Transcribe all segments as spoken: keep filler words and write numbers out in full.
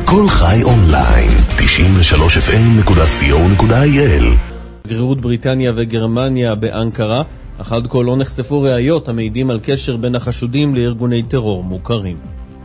כל חי אונליין, תשעים ושלוש אף אם נקודה סי או נקודה איי אל. שגרירות בריטניה וגרמניה באנקרה, אך עד כה לא נחשפו ראיות המעידים על קשר בין החשודים לארגוני טרור מוכרים.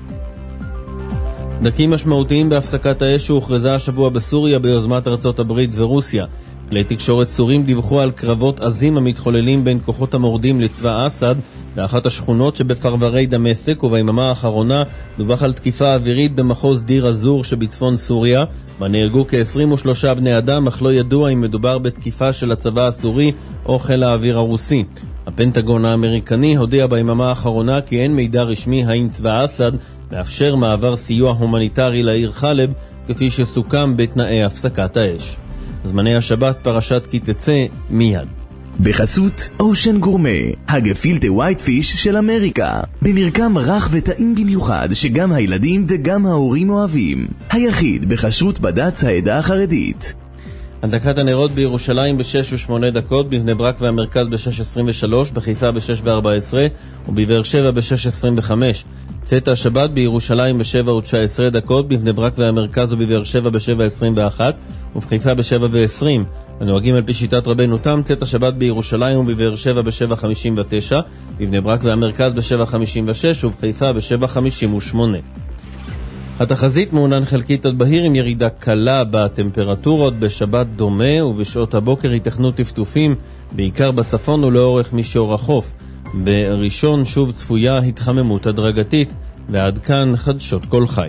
סדקים משמעותיים בהפסקת האש שהוכרזה השבוע בסוריה ביוזמת ארצות הברית ורוסיה. כלי תקשורת סורים דיווחו על קרבות עזים המתחוללים בין כוחות המורדים לצבא אסד באחת השכונות שבפרברי דמשק, וביממה האחרונה דווח על תקיפה אווירית במחוז דיר אזור שבצפון סוריה, בה נהרגו כ-עשרים ושלושה בני אדם, אך לא ידוע אם מדובר בתקיפה של הצבא הסורי או חיל האוויר הרוסי. הפנטגון האמריקני הודיע ביממה האחרונה כי אין מידע רשמי האם צבא אסד מאפשר מעבר סיוע הומניטרי לעיר חלב כפי שסוכם בתנאי הפסקת האש. זמני השבת פרשת כי תצא מיד. בחסות אושן גורמה, הגפילטה ווייט פיש של אמריקה, במרקם רך וטעים במיוחד שגם הילדים וגם ההורים אוהבים, היחיד בכשרות בד"ץ העדה החרדית. הדלקת הנרות בירושלים ב-שש ושמונה דקות, בבני ברק והמרכז ב-שש עשרים ושלוש, בחיפה ב-שש וארבע עשרה ובבאר שבע ב-שש עשרים וחמש. צאת השבת בירושלים ב-שבע ותשע עשרה דקות, בבני ברק והמרכז ובבאר שבע ב-שבע עשרים ואחת ובחיפה ב-שבע ועשרים. הנוהגים על פי שיטת רבנו תם, צאת השבת בירושלים ובבאר שבע ב-שבע חמישים ותשע, בבני ברק והמרכז ב-שבע חמישים ושש ובחיפה ב-שבע חמישים ושמונה. התחזית מעונן חלקית עד בהיר עם ירידה קלה בטמפרטורות, בשבת דומה ובשעות הבוקר ייתכנו טפטופים, בעיקר בצפון ולאורך מישור החוף. בראשון שוב צפויה התחממות הדרגתית, ועד כאן חדשות כל חי.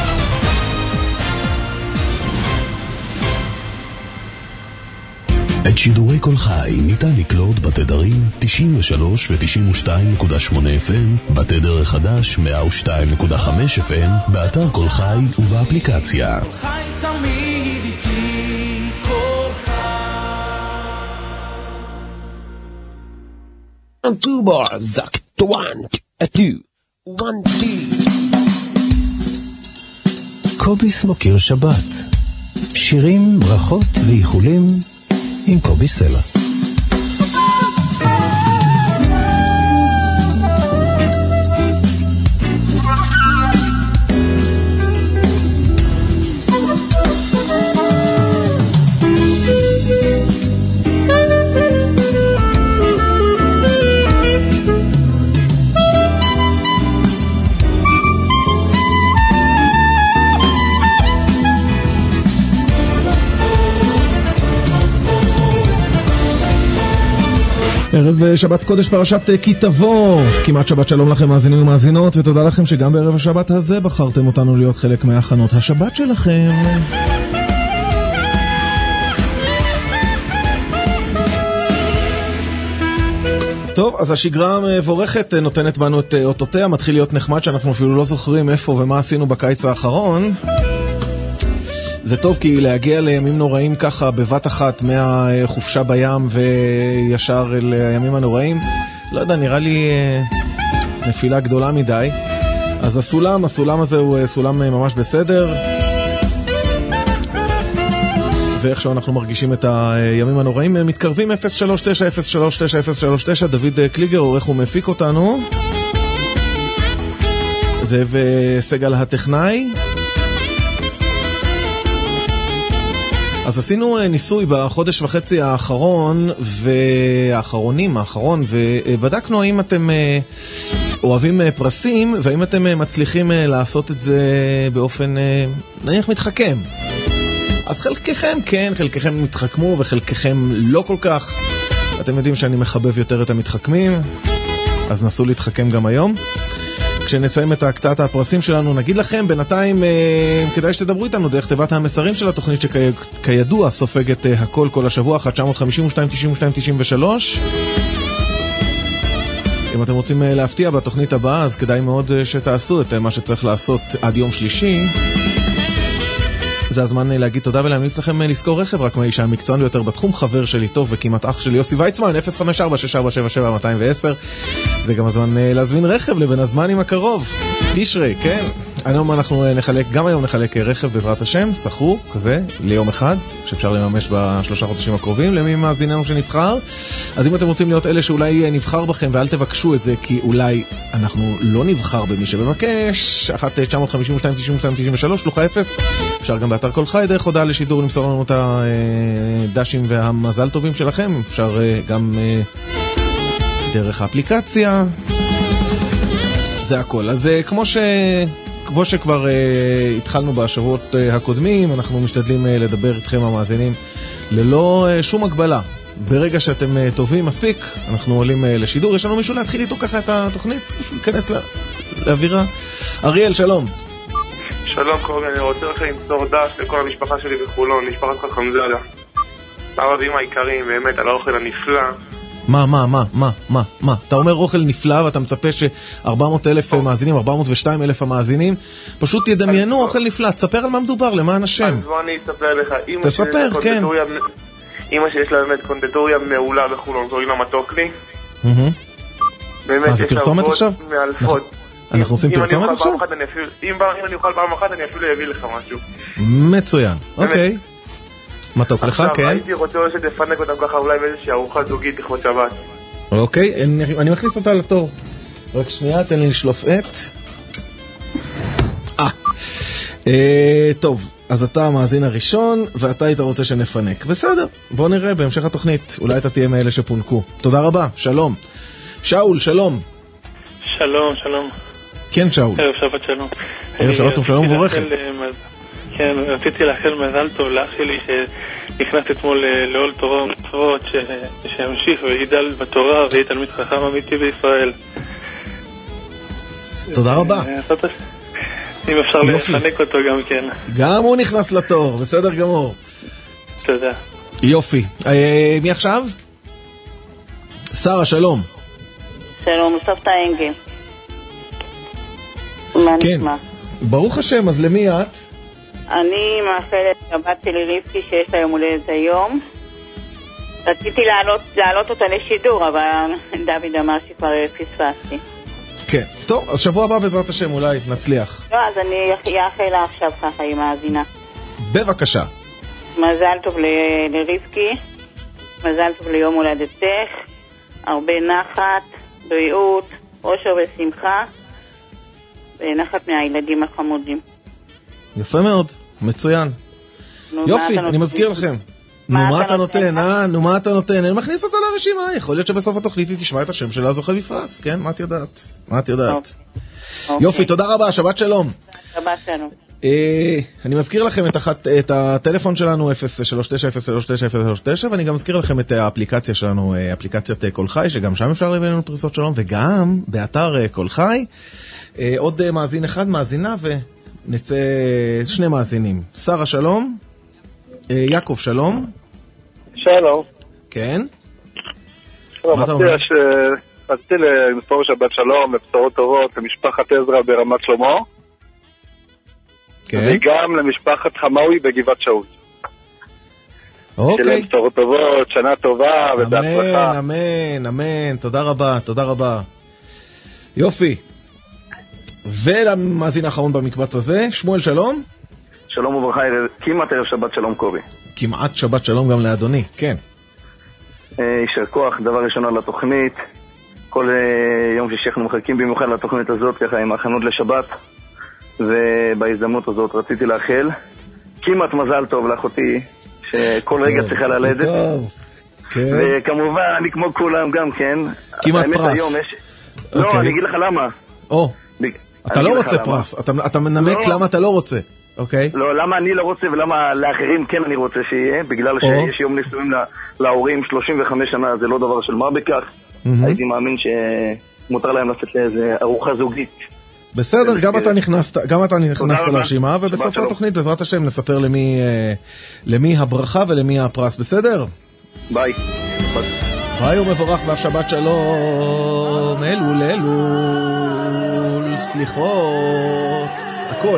את שידורי כל חי ניתן לקלוט בתדרים תשעים ושלוש ו-תשעים ושתיים נקודה שמונה אף אם, בתדר החדש מאה ושתיים נקודה חמש אף אם, באתר כל חי ובאפליקציה. כל חי תמיד איתי, כל חי. two bars, one, two, one, two. קוביס מוקיר שבת, שירים, ברכות ואיחולים עם קובי סלע. ערב שבת קודש פרשת כי תבוא, כמעט שבת שלום לכם מאזינים ומאזינות, ותודה לכם שגם בערב השבת הזה בחרתם אותנו להיות חלק מהכנות השבת שלכם. טוב, אז השגרה המבורכת נותנת בנו את אותותיה, מתחיל להיות נחמד שאנחנו אפילו לא זוכרים איפה ומה עשינו בקיץ האחרון. זה טוב כי להגיע לימים נוראים ככה בבת אחת מהחופשה בים וישר אל הימים הנוראים, לא יודע, נראה לי נפילה גדולה מדי. אז הסולם, הסולם הזה הוא סולם ממש בסדר, ואיכשהו אנחנו מרגישים את הימים הנוראים. מתקרבים אפס שלוש תשע אפס שלוש תשע אפס שלוש תשע. דוד קליגר עורך ומפיק אותנו, זאב סגל הטכנאי. אז עשינו ניסוי בחודש וחצי האחרון והאחרונים האחרון, ובדקנו האם אתם אוהבים פרסים והאם אתם מצליחים לעשות את זה באופן נניח מתחכם. אז חלקכם כן, חלקכם מתחכמו וחלקכם לא כל כך. אתם יודעים שאני מחבב יותר את המתחכמים, אז נסו להתחכם גם היום. כשנסיים את הקצאת הפרסים שלנו נגיד לכם, בינתיים אה, כדאי שתדברו איתנו דרך תיבת המסרים של התוכנית שכידוע סופגת אה, הכל כל השבוע, אחת תשע חמש שתיים תשעים ושתיים תשעים ושלוש. אם אתם רוצים אה, להפתיע בתוכנית הבאה, אז כדאי מאוד אה, שתעשו את אה, מה שצריך לעשות עד יום שלישי. זה הזמן אה, להגיד תודה ולהמליץ לכם אה, לזכור רכב, רק מהאישה המקצוען ביותר בתחום, חבר שלי טוב וכמעט אח שלי יוסי ויצמן, אפס חמש ארבע שש ארבע שבע שבע מאתיים ועשר. זה גם הזמן להזמין רכב לבין הזמנים הקרוב, תשרי, כן? היום אנחנו נחלק, גם היום נחלק רכב בעזרת השם, סחור, כזה, ליום אחד, שאפשר לממש בשלושה חודשים הקרובים, למי מאזיננו שנבחר. אז אם אתם רוצים להיות אלה שאולי נבחר בכם, ואל תבקשו את זה, כי אולי אנחנו לא נבחר במי שבמקש, אחת תשע חמש שתיים תשעים ושתיים תשעים ושלוש, שלוחה אפס, אפשר גם באתר כל חי, דרך הודעה לשידור, למסור לנו את הדשים והמזל טובים שלכם, אפשר גם דרך האפליקציה, זה הכל. אז כמו ש... כמו שכבר uh, התחלנו בשבועות uh, הקודמים, אנחנו משתדלים uh, לדבר איתכם המאזינים ללא uh, שום הגבלה. ברגע שאתם uh, טובים מספיק, אנחנו עולים uh, לשידור. יש לנו מישהו להתחיל איתו ככה את התוכנית? להיכנס לה... לאווירה. אריאל, שלום. שלום קובי, אני רוצה לכם למסור דש לכל המשפחה שלי בחולון, משפחת חכמזאדה. לערבים העיקריים, באמת, על האוכל הנפלא. מה, מה, מה, מה, מה, מה? אתה אומר אוכל נפלא ואתה מצפה ש-ארבע מאות אלף מאזינים, ארבע מאות ושתיים אלף המאזינים, פשוט ידמיינו אוכל נפלא. תספר על מה מדובר, למען השם. אז בוא אני אספר לך. תספר, כן. אמא שיש לה באמת קונדטוריה מעולה בחולון, קוראים לה מתוקלי. מה, זה פרסומת עכשיו? אנחנו עושים פרסומת עכשיו? אם אני אוכל פעם אחת, אני אפילו אביא לך משהו. מצוין, אוקיי. מתוק לך, כן? הייתי רוצה שתפנק אותם ככה אולי באיזושהי ארוחה זוגית לכבוד שבת. אוקיי, אני מכניס אותה לתור. רק שנייה, תן לי לשלוף את. אה, טוב, אז אתה המאזין הראשון, ואתה היית רוצה שנפנק. בסדר, בוא נראה בהמשך התוכנית. אולי אתה תהיה מאלה שפונקו. תודה רבה, שלום. שאול, שלום. שלום, שלום. כן, שאול. ערב שבת שלום. ערב שבת שלום וברכת. כן, רציתי לאחל מזל טוב לאח שלי שנכנס אתמול לעול תורה ומצוות, שימשיך ויגדל בתורה ויהיה תלמיד חכם אמיתי בישראל. תודה רבה. אם אפשר לפנק אותו גם כן. גם הוא נכנס לתור, בסדר גמור. תודה. יופי. מי עכשיו? שרה, שלום. שלום, סבתא אנגל. כן, ברוך השם, אז למי את? אני מאחלת לבת שלי רבקי שיש לה יום הולדת היום. רציתי לעלות, לעלות אותה לשידור, אבל דוד אמר שכבר פספסתי. כן, טוב, אז שבוע הבא בעזרת השם אולי נצליח. לא, אז אני אאחל לה עכשיו ככה עם האזינה. בבקשה. מזל טוב ל- לרבקי, מזל טוב ליום הולדתך, הרבה נחת, בריאות, אושר ושמחה, ונחת מהילדים החמודים. יפה מאוד, מצוין. יופי, אני מזכיר לכם. נו מה אתה נותן, אה? נו מה אתה נותן? אני מכניס אותה לרשימה, יכול להיות שבסוף התוכנית היא תשמע את השם שלה זוכה בפרס, כן? מה את יודעת? מה את יודעת? יופי, תודה רבה, שבת שלום. שבת שלום. אני מזכיר לכם את הטלפון שלנו אפס שלוש תשע אפס שלוש תשע אפס שלוש תשע, ואני גם מזכיר לכם את האפליקציה שלנו, אפליקציית כל חי, שגם שם אפשר להביא לנו פריסות שלום, וגם באתר כל חי. עוד מאזין אחד, מאזינה, ונצא שני מאזינים. שרה, שלום. יעקב, שלום. שלום. כן? שלום, רציתי למסור שבת שלום, לבשורות טובות, למשפחת עזרא ברמת שלמה. כן. וגם למשפחת חמאוי בגבעת שאול. אוקיי. שלהם בשורות טובות, שנה טובה ובהצלחה. אמן, אמן, אמן, תודה רבה, תודה רבה. יופי. ולמאזין האחרון במקבץ הזה, שמואל, שלום. שלום וברכה, כמעט ערב שבת שלום קובי. כמעט שבת שלום גם לאדוני, כן. יישר כוח, דבר ראשון על התוכנית. כל יום שישי אנחנו מחכים במיוחד לתוכנית הזאת, ככה עם הכנות לשבת. ובהזדמנות הזאת רציתי לאחל כמעט מזל טוב לאחותי, שכל רגע צריכה ללדת. וכמובן, אני כמו כולם גם, כן. כמעט פרס. לא, אני אגיד לך למה. או, אתה לא רוצה פרס, אתה מנמק למה אתה לא רוצה. אוקיי. לא, למה אני לא רוצה ולמה לאחרים כן אני רוצה שיהיה, בגלל שיש יום נישואים להורים שלושים וחמש שנה, זה לא דבר של מה בכך. הייתי מאמין שמותר להם לצאת לאיזה ארוחה זוגית. בסדר, גם אתה נכנסת, גם אתה נכנסת לרשימה, ובסוף התוכנית בעזרת השם נספר למי למי הברכה ולמי הפרס, בסדר? ביי. ביי ומבורך ואף שבת שלום. אלול, אלול, סליחות, הכל.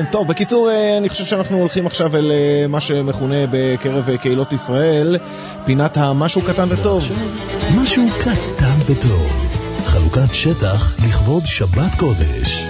טוב, בקיצור, אני חושב שאנחנו הולכים עכשיו אל מה שמכונה בקרב קהילות ישראל, פינת המשהו קטן וטוב. משהו קטן וטוב. חלוקת שטח לכבוד שבת קודש.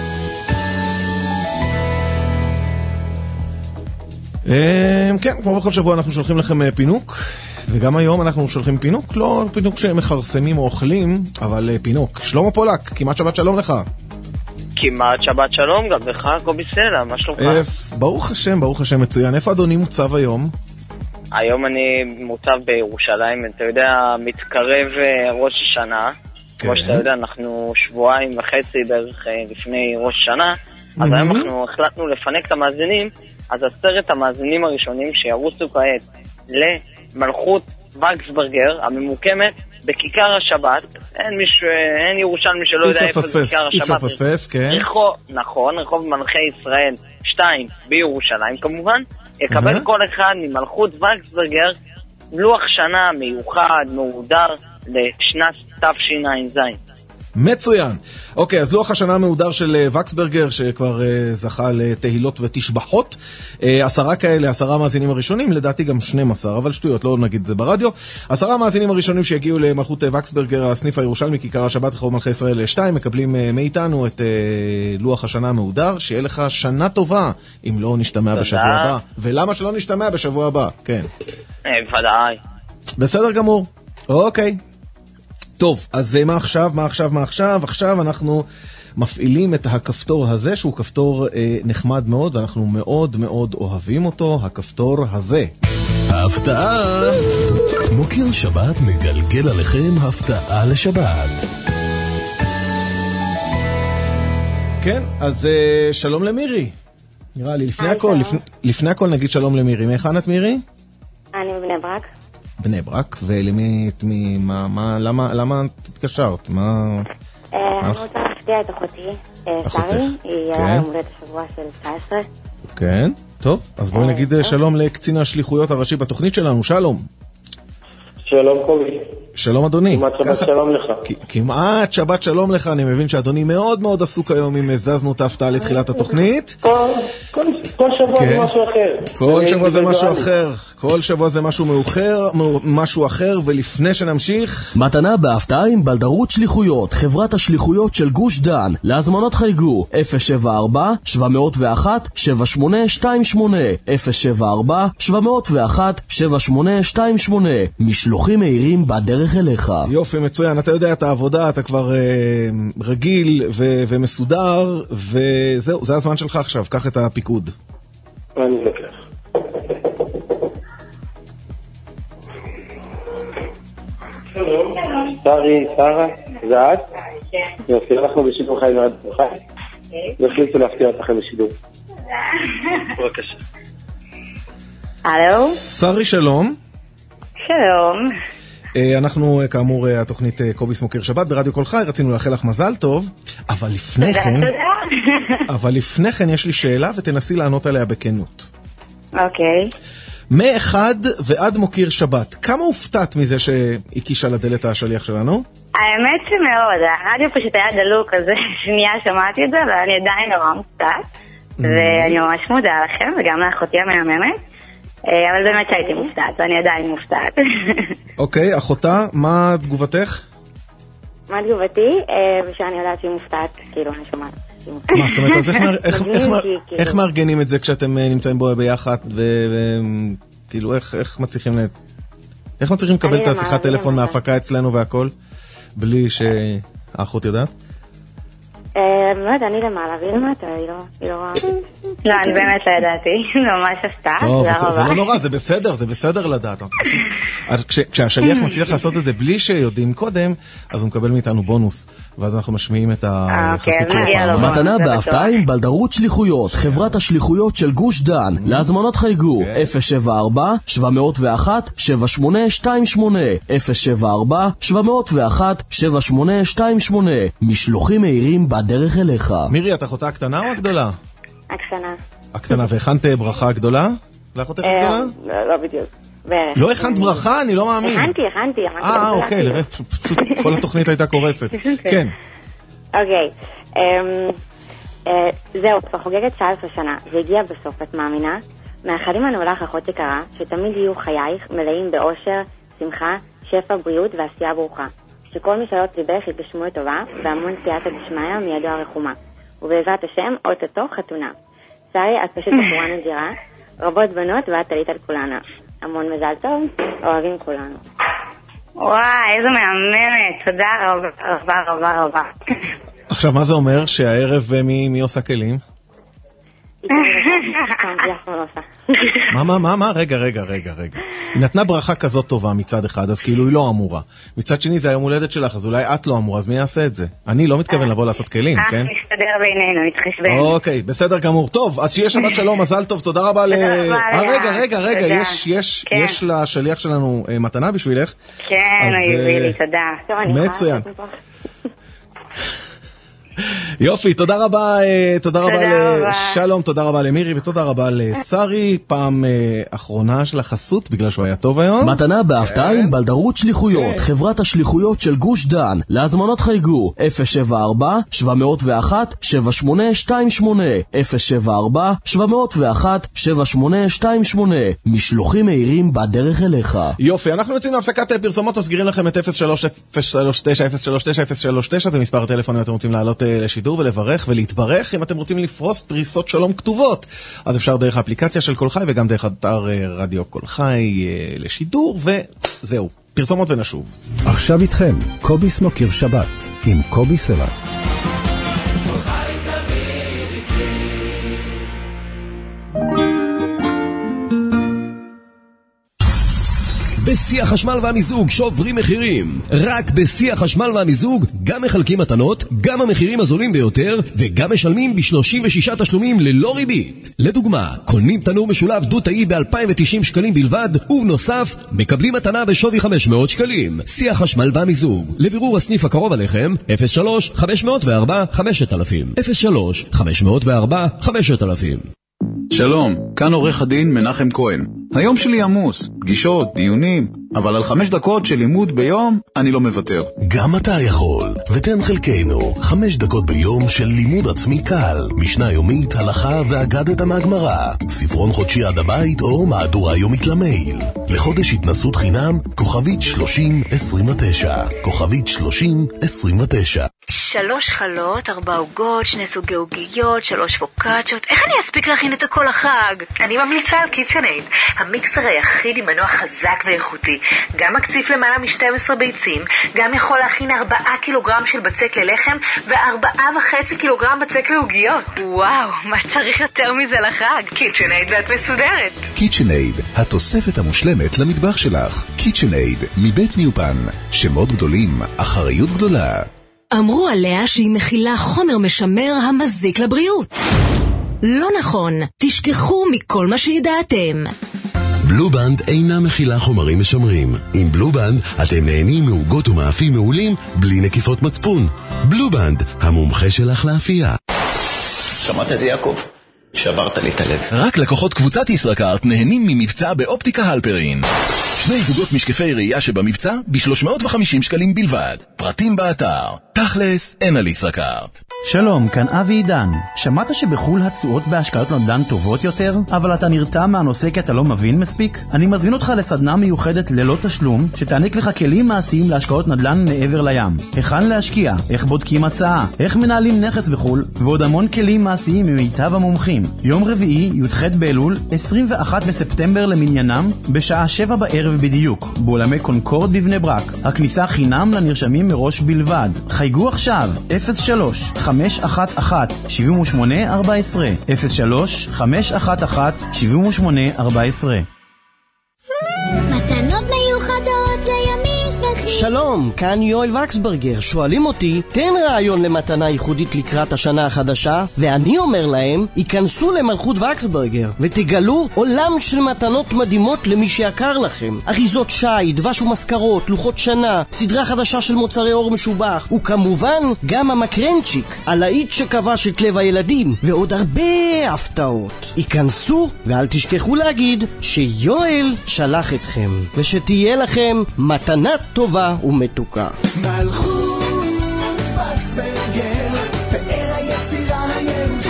כן, כמו בכל שבוע אנחנו שולחים לכם פינוק, וגם היום אנחנו שולחים פינוק, לא פינוק שמחרסמים או אוכלים, אבל פינוק. שלמה פולק, כמעט שבת שלום לך. כמעט שבת שלום, גם לך קובי סלע, מה שלומך? ברוך השם, ברוך השם, מצוין. איפה אדוני מוצב היום? היום אני מוצב בירושלים, אתה יודע, מתקרב ראש השנה, כמו שאתה יודע, אנחנו שבועיים וחצי בערך לפני ראש השנה, אז היום אנחנו החלטנו לפנק את המאזינים, אז עשרת המאזינים הראשונים שירוצו כעת למלכות וקסברגר, הממוקמת בכיכר השבת. אין מישהו, אין ירושלמי שלא יודע איפה זה כיכר השבת. אי אפשר פספס, כן. רחוב, נכון, רחוב מלכי ישראל שתיים בירושלים כמובן, יקבל כל אחד ממלכות וקסברגר לוח שנה מיוחד, מהודר לשנת תשע"ז. מצוין. אוקיי, אז לוח השנה המהודר של וקסברגר, שכבר uh, זכה לתהילות ותשבחות. Uh, עשרה כאלה, עשרה מאזינים הראשונים, לדעתי גם שנים עשר, אבל שטויות, לא נגיד זה ברדיו. עשרה מאזינים הראשונים שהגיעו למלכות וקסברגר, הסניף הירושלמי, כיכר השבת, רחוב מלכי ישראל שתיים, מקבלים uh, מאיתנו את uh, לוח השנה המהודר, שיהיה לך שנה טובה, אם לא נשתמע בשבוע הבא. ולמה שלא נשתמע בשבוע הבא? כן. ודאי. בסדר גמור. אוקיי. טוב, אז מה עכשיו, מה עכשיו, מה עכשיו? עכשיו אנחנו מפעילים את הכפתור הזה, שהוא כפתור אה, נחמד מאוד, ואנחנו מאוד מאוד אוהבים אותו, הכפתור הזה. ההפתעה! מוקיר שבת מגלגל עליכם הפתעה לשבת. כן, אז אה, שלום למירי. נראה לי, לפני הכל, לפני, לפני הכל נגיד שלום למירי. מאיכן את מירי? אני מבני ברק. בני ברק, ולמי, מי, מה, מה, למה, למה תתקשרת? מה... אני רוצה להפתיע את אחותי, שרי, היא היה יום הולדת השבוע של תשע עשרה. כן, טוב, אז בואי נגיד שלום לקצין השליחויות הראשי בתוכנית שלנו, שלום. שלום קובי. שלום אדוני. כמעט שבת שלום לך. כמעט שבת שלום לך, אני מבין שאדוני מאוד מאוד עסוק היום אם הזזנו את ההפתעה לתחילת התוכנית. כל שבוע זה משהו אחר. כל שבוע זה משהו אחר. כל שבוע זה משהו מאוחר, משהו אחר, ולפני שנמשיך... מתנה בהפתעה עם בלדרות שליחויות, חברת השליחויות של גוש דן. להזמנות חייגו אפס שבע ארבע שבע אפס אחת שבע שמונה שתיים שמונה אפס שבע ארבע שבע אפס אחת שבע שמונה שתיים שמונה. משלוחים מהירים בדרך אליך. יופי, מצוין. אתה יודע את העבודה, אתה כבר אה, רגיל ו- ומסודר, וזהו, זה הזמן שלך עכשיו. קח את הפיקוד. אני לוקח. שלום. שרי, שרה, זה את? כן. יופי, אנחנו בשידור חי ועד חי. והחליטו להפתיע אותכם בשידור. בבקשה. הלו? שרי, שלום. שלום. אנחנו, כאמור, התוכנית קוביס מוקיר שבת ברדיו כל חי, רצינו לאחל לך מזל טוב, אבל לפני כן, אבל לפני כן יש לי שאלה ותנסי לענות עליה בכנות. אוקיי. מאחד ועד מוקיר שבת, כמה הופתעת מזה שהקישה לדלת השליח שלנו? האמת שמאוד, הרדיו פשוט היה דלוק, אז שנייה שמעתי את זה, אבל אני עדיין נורא מופתעת, ואני ממש מודה לכם, וגם לאחותי המהממת. אבל באמת שהייתי מופתעת, ואני עדיין מופתעת. אוקיי, אחותה, מה תגובתך? מה תגובתי? ושאני יודעת שהיא מופתעת, כאילו, אני שומעת. מה, זאת אומרת, אז איך מארגנים את זה כשאתם נמצאים בו ביחד, וכאילו, איך מצליחים איך מצליחים לקבל את השיחת טלפון מההפקה אצלנו והכל, בלי שהאחות יודעת? באמת, אני למעלה, והיא למטה, היא לא רואה. לא, אני באמת לא ידעתי, ממש הפתעה, תודה רבה. זה לא נורא, זה בסדר, זה בסדר לדעת. כשהשליח מצליח לעשות את זה בלי שיודעים קודם, אז הוא מקבל מאיתנו בונוס, ואז אנחנו משמיעים את היחסות שלו פעם. מתנה בהפתעה עם בלדרות שליחויות, חברת השליחויות של גוש דן. להזמנות חייגו אפס שבע ארבע שבע אפס אחת שבע שמונה שתיים שמונה אפס שבע ארבע שבע אפס אחת שבע שמונה שתיים שמונה. משלוחים מהירים בדרך אליך. מירי, את אחותה הקטנה או הגדולה? הקטנה. הקטנה, והכנת ברכה גדולה? לאחותך הגדולה? לא בדיוק. לא הכנת ברכה? אני לא מאמין. הכנתי, הכנתי. אה, אוקיי, לראה, פשוט כל התוכנית הייתה קורסת. כן. אוקיי. זהו, כבר חוגגת תשע עשרה שנה, זה הגיע בסוף, את מאמינה? מאחלים לנו לך אחות יקרה, שתמיד יהיו חייך מלאים באושר, שמחה, שפע, בריאות ועשייה ברוכה. שכל משאלות ליבך יתגשמו לטובה, והמון סייעתא דשמיא מידו הרחומה. ובעזרת השם, אוטוטו חתונה. שרי, את פשוט בחורה נדירה, רבות בנות ואת תלית על כולנה. המון מזל טוב, אוהבים כולנו. וואי, איזה מהממת, תודה רבה רבה רבה רבה. עכשיו, מה זה אומר? שהערב מי, מי עושה כלים? מה, מה, מה, מה? רגע, רגע, רגע, רגע. היא נתנה ברכה כזאת טובה מצד אחד, אז כאילו היא לא אמורה. מצד שני, זה היום הולדת שלך, אז אולי את לא אמורה, אז מי יעשה את זה? אני לא מתכוון לבוא לעשות כלים, כן? אה, נסתדר בינינו, נתחשבן. אוקיי, בסדר גמור. טוב, אז שיהיה שבת שלום, מזל טוב, תודה רבה ל... רגע, רגע, רגע, יש, יש, יש לשליח שלנו מתנה בשבילך. כן, הוא הביא לי, תודה. מצוין. יופי, תודה רבה, תודה רבה לשלום, תודה רבה למירי ותודה רבה לשרי. פעם אחרונה של החסות בגלל שהוא היה טוב היום. מתנה בהפתעה עם בלדרות שליחויות, חברת השליחויות של גוש דן. להזמנות חייגו אפס שבע ארבע שבע מאות ואחת שבע שמונה שתיים שמונה אפס שבע ארבע שבע מאות ואחת שבע שמונה שתיים שמונה. משלוחים מהירים בדרך אליך. יופי, אנחנו יוצאים להפסקת פרסומות, מסגירים לכם את אפס שלוש אפס שלוש תשע אפס שלוש תשע אפס שלוש תשע, זה מספר הטלפון אם אתם רוצים לעלות לשידור ולברך ולהתברך. אם אתם רוצים לפרוס פריסות שלום כתובות, אז אפשר דרך האפליקציה של כל חי וגם דרך אתר רדיו כל חי לשידור, וזהו, פרסומות ונשוב. עכשיו איתכם קובי סמוקר שבת עם קובי סלע. בשיא החשמל והמיזוג שוברים מחירים. רק בשיא החשמל והמיזוג גם מחלקים מתנות, גם המחירים הזולים ביותר, וגם משלמים ב-שלושים ושישה תשלומים ללא ריבית. לדוגמה, קונים תנור משולב דו-תאי ב-אלפיים ותשעים שקלים בלבד, ובנוסף, מקבלים מתנה בשווי חמש מאות שקלים. שיא החשמל והמיזוג. לבירור הסניף הקרוב עליכם, אפס שלוש חמש מאות וארבע חמשת אלפים. אפס שלוש חמש מאות וארבע חמשת אלפים. שלום, כאן עורך הדין מנחם כהן. היום שלי עמוס, פגישות, דיונים, אבל על חמש דקות של לימוד ביום אני לא מוותר. גם אתה יכול, ותן חלקנו חמש דקות ביום של לימוד עצמי קל, משנה יומית, הלכה ואגדת מהגמרא, ספרון חודשי עד הבית או מהדורה יומית למייל. לחודש התנסות חינם, כוכבית שלושים עשרים ותשע, כוכבית שלושים עשרים ותשע. שלוש חלות, ארבע עוגות, שני סוגי עוגיות, שלוש פוקאצ'ות. איך אני אספיק להכין את הכל החג? אני ממליצה על קיצ'נייד, המיקסר היחיד עם מנוע חזק ואיכותי. גם מקציף למעלה מ-שתים עשרה ביצים, גם יכול להכין ארבעה קילוגרם של בצק ללחם וארבעה וחצי קילוגרם בצק לעוגיות. וואו, מה צריך יותר מזה לחג? קיצ'נייד ואת מסודרת. קיצ'נייד, התוספת המושלמת למטבח שלך. קיצ'נייד, מבית ניופן. שמות גדולים, אחריות גדולה. אמרו עליה שהיא מכילה חומר משמר המזיק לבריאות. לא נכון, תשכחו מכל מה שידעתם. בלובנד אינה מכילה חומרים משמרים. עם בלובנד אתם נהנים מעוגות ומאפים מעולים בלי נקיפות מצפון. בלובנד, המומחה שלך לאפייה. שמעת את זה יעקב? שברת לי את הלב. רק לקוחות קבוצת ישראכרט נהנים ממבצע באופטיקה הלפרין. שני זוגות משקפי ראייה שבמבצע ב-שלוש מאות וחמישים שקלים בלבד. פרטים באתר. תכלס, אין על ישראכרט. שלום, כאן אבי עידן. שמעת שבחול התשואות בהשקעות נדל"ן טובות יותר, אבל אתה נרתע מהנושא כי אתה לא מבין מספיק? אני מזמין אותך לסדנה מיוחדת ללא תשלום, שתעניק לך כלים מעשיים להשקעות נדל"ן מעבר לים. היכן להשקיע, איך בודקים הצעה, איך מנהלים נכס בחול, ועוד המון כלים מעשיים ממיטב המומחים. יום רביעי, י"ח באלול, עשרים ואחד בספטמבר למניינם, בשעה שבע בערב בדיוק, באולמי קונקורד בבני ברק. הכניסה חינם לנרשמים מראש בלבד. חייגו עכשיו, אפס שלוש חמש אחת אחת שבע שמונה ארבע עשרה, אפס שלוש חמש אחת אחת שבע שמונה ארבע עשרה. מתנות מיוחדות לימים שמחים. שלום, כאן יואל וקסברגר. שואלים אותי, תן רעיון למתנה ייחודית לקראת השנה החדשה, ואני אומר להם, ייכנסו למלכות וקסברגר ותגלו עולם של מתנות מדהימות למי שיקר לכם. אריזות שי, דבש ומזכרות, לוחות שנה, סדרה חדשה של מוצרי אור משובח, וכמובן גם המקרנצ'יק, הלהיט שכבש את לב הילדים, ועוד הרבה הפתעות. ייכנסו ואל תשכחו להגיד שיואל שלח אתכם, ושתהיה לכם מתנה טובה ומתוקה. מלכות וקסברגר, פאר היצירה היהודית.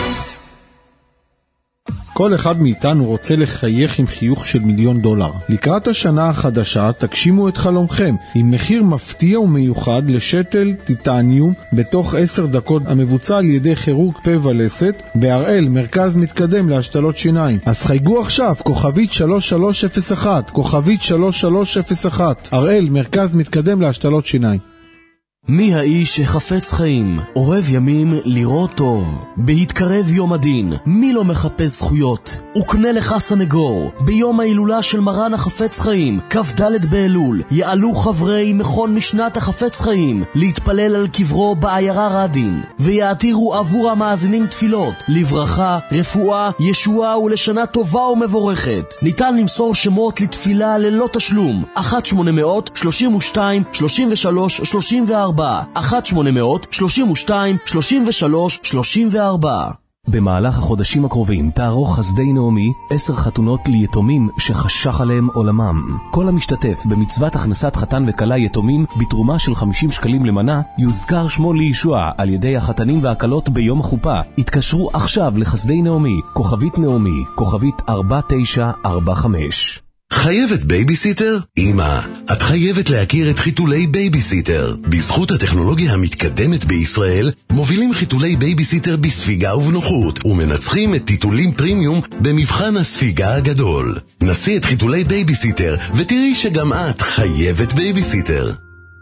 כל אחד מאיתנו רוצה לחייך עם חיוך של מיליון דולר. לקראת השנה החדשה תגשימו את חלומכם עם מחיר מפתיע ומיוחד לשתל טיטניום בתוך עשר דקות המבוצע על ידי כירורג פה ולסת בהראל, מרכז מתקדם להשתלות שיניים. אז חייגו עכשיו, כוכבית שלוש שלוש אפס אחת, כוכבית שלוש שלוש אפס אחת, הראל, מרכז מתקדם להשתלות שיניים. מי האיש שחפץ חיים, אוהב ימים לראות טוב. בהתקרב יום הדין, מי לא מחפש זכויות? וקנה לך סנגור. ביום ההילולה של מרן החפץ חיים, כ"ד באלול, יעלו חברי מכון משנת החפץ חיים להתפלל על קברו בעיירה רדין, ויעתירו עבור המאזינים תפילות לברכה, רפואה, ישועה ולשנה טובה ומבורכת. ניתן למסור שמות לתפילה ללא תשלום. אחת שמונה מאות שלושים ושתיים שלושים ושלוש שלושים וארבע, אחת שמונה מאות שלושים ושתיים שלושים ושלוש שלושים וארבע. במהלך החודשים הקרובים תערוך חסדי נעמי עשר חתונות ליתומים שחשך עליהם עולמם. כל המשתתף במצוות הכנסת חתן וכלה יתומים בתרומה של חמישים שקלים למנה יוזכר שמו לישוע על ידי החתנים והקלות ביום החופה. התקשרו עכשיו לחסדי נעמי, כוכבית נעמי, כוכבית ארבע תשע ארבע חמש. חייבת בייביסיטר? אמא, את חייבת להכיר את חיתולי בייביסיטר. בזכות הטכנולוגיה המתקדמת בישראל, מובילים חיתולי בייביסיטר בספיגה ובנוחות, ומנצחים את טיטולים פרימיום במבחן הספיגה הגדול. נסי את חיתולי בייביסיטר, ותראי שגם את חייבת בייביסיטר.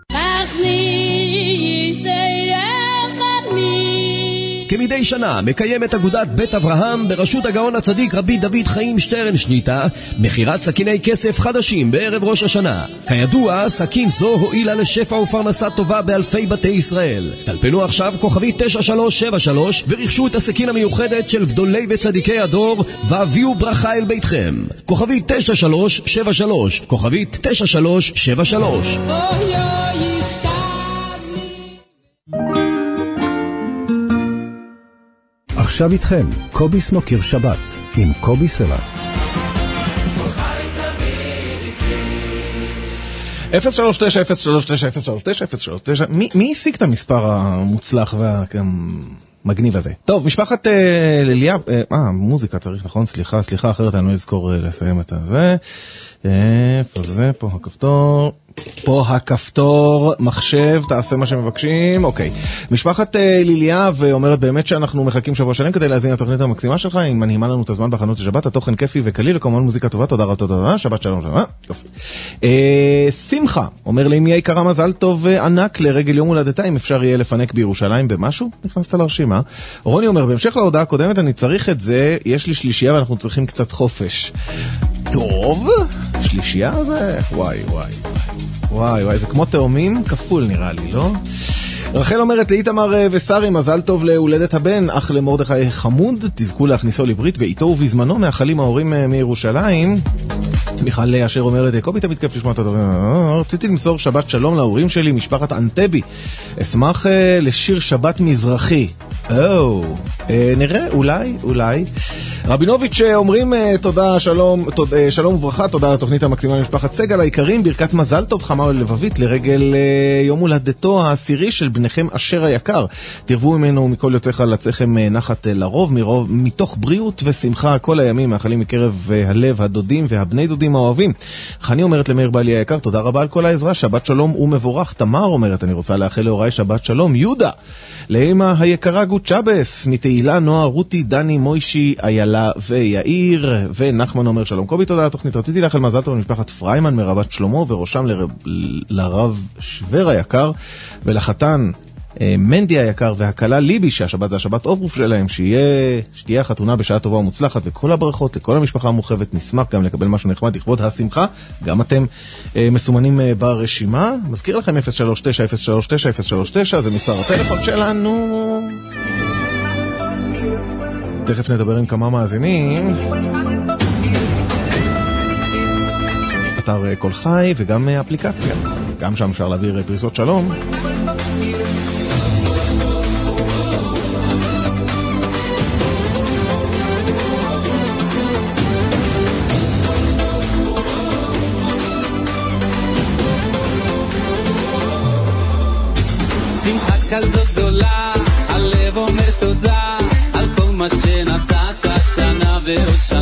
כמדי שנה מקיימת אגודת בית אברהם בראשות הגאון הצדיק רבי דוד חיים שטרן שניטה מחירת סכיני כסף חדשים בערב ראש השנה. כידוע, סכין זו הועילה לשפע ופרנסה טובה באלפי בתי ישראל. טלפנו עכשיו כוכבית תשע שלוש שבע שלוש ורכשו את הסכין המיוחדת של גדולי וצדיקי הדור והביאו ברכה אל ביתכם. כוכבית תשע שלוש שבע שלוש, כוכבית תשע שלוש שבע שלוש. עכשיו איתכם, קובי סמוקר שבת, עם קובי סלע. אפס שלוש תשע אפס שלוש תשע אפס שלוש תשע אפס שלוש תשע. מי השיג את המספר המוצלח והמגניב הזה? טוב, משפחת לליה, אה, מוזיקה צריך, נכון? סליחה, סליחה, אחרת אני לא אזכור לסיים את זה. איפה זה? פה הכפתור. פה הכפתור, מחשב, תעשה מה שמבקשים. אוקיי. משפחת ליליה ואומרת באמת שאנחנו מחכים שבוע שלם כדי להזין את התוכנית המקסימה שלך, אם מנהימה לנו את הזמן בחנות לשבת, התוכן כיפי וקליל וכמובן מוזיקה טובה. תודה רבה, תודה רבה, שבת שלום שלום. יופי. שמחה אומר לי, אם יהיה יקרה מזל טוב ענק לרגל יום הולדתה, אם אפשר יהיה לפנק בירושלים במשהו, נכנסת לרשימה. רוני אומר, בהמשך להודעה הקודמת אני צריך את זה, יש לי שלישייה ואנחנו צריכים קצת חופש. טוב, שלישייה זה, וואי וואי וואי וואי, זה כמו תאומים כפול נראה לי, לא? רחל אומרת לאיתמר ושרי, מזל טוב להולדת הבן, אח למרדכי חמוד, תזכו להכניסו לברית ואיתו ובזמנו מאחלים ההורים מירושלים. מיכל אשר אומרת, קובי תמיד כיף לשמוע את הדברים, רציתי למסור שבת שלום להורים שלי, משפחת אנטבי, אשמח לשיר שבת מזרחי. או, נראה, אולי, אולי. רבינוביץ' אומרים תודה, שלום, תודה, שלום וברכה, תודה לתוכנית המקסימה למשפחת סגל היקרים, ברכת מזל טוב חמה ולבבית לרגל יום הולדתו העשירי של בניכם אשר היקר. תרבו ממנו מכל יוצאך לצאכם נחת לרוב, מרוב, מתוך בריאות ושמחה כל הימים, מאחלים מקרב הלב הדודים והבני דודים האוהבים. חני אומרת למאיר בעלי היקר, תודה רבה על כל העזרה, שבת שלום ומבורך. תמר אומרת, אני רוצה לאחל להוריי שבת שלום. יהודה, לאמא היקרה גות שבס, מתהילה נועה, רותי, דני, מוישי, איילה ויאיר. ונחמן אומר, שלום קובי, תודה על התוכנית, רציתי לאחל מזל טוב למשפחת פריימן מרבת שלמה וראשם לרב, לרב שוור היקר ולחתן מנדי היקר והקלה ליבי, שהשבת זה השבת אופרוף שלהם, שיהיה, שתהיה חתונה בשעה טובה ומוצלחת, וכל הברכות לכל המשפחה המורחבת. נשמח גם לקבל משהו נחמד לכבוד השמחה, גם אתם אה, מסומנים אה, ברשימה. מזכיר לכם אפס שלוש תשע אפס שלוש תשע אפס שלוש תשע, זה מספר הטלפון שלנו. תכף נדבר עם כמה מאזינים. אתר כל חי וגם אפליקציה, גם שם אפשר להעביר פריסות שלום. כזאת גדולה, הלב אומר תודה על כל מה שנתת שנה ועוד שנה.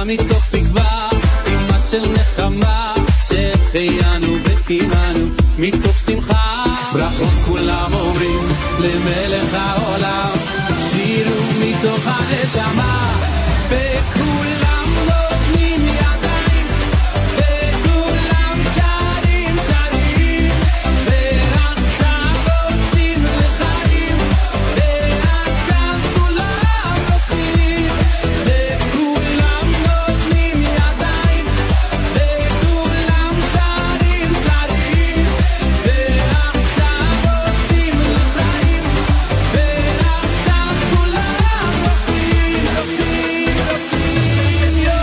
מתוך תקווה, אמא של נחמה, שהחיינו וקיימנו מתוך שמחה. ברכות כולם אומרים למלך העולם, שירו מתוך הנשמה, וכולם נותנים ידיים, וכולם שרים שרים, ועכשיו עושים לחיים, ועכשיו כולם נותנים, וכולם נותנים ידיים, וכולם שרים שרים, ועכשיו עושים לחיים, ועכשיו כולם נותנים, נותנים, נותנים יום.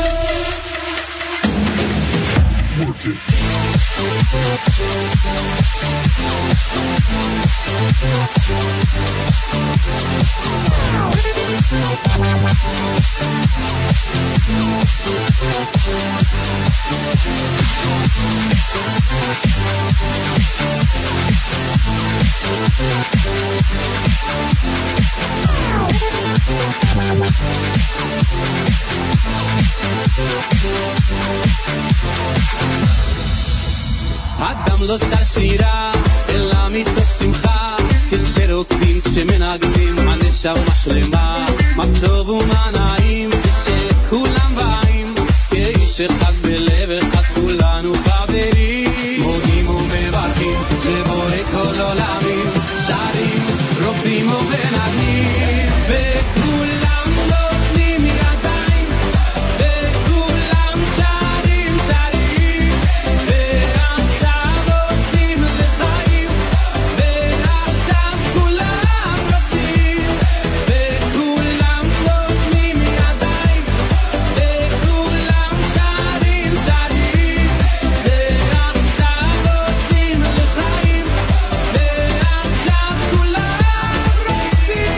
אדם לא שר שירה, אלא מתוך שמחה, כשרוקדים, כשמנגדים, הנשמה שלמה, מה טוב ומה נעים, כשכולם באים, כאיש אחד בלב אחד, כולנו חברים, מודים ומברכים, לבורא כל עולמים, שרים, רוקדים ומנגדים, וכולם נותנים ידיים, וכולם שרים שרים, ועכשיו עושים לחיים, ועכשיו כולם נותנים, וכולם נותנים ידיים, וכולם שרים שרים, ועכשיו עושים לחיים, ועכשיו כולם נותנים,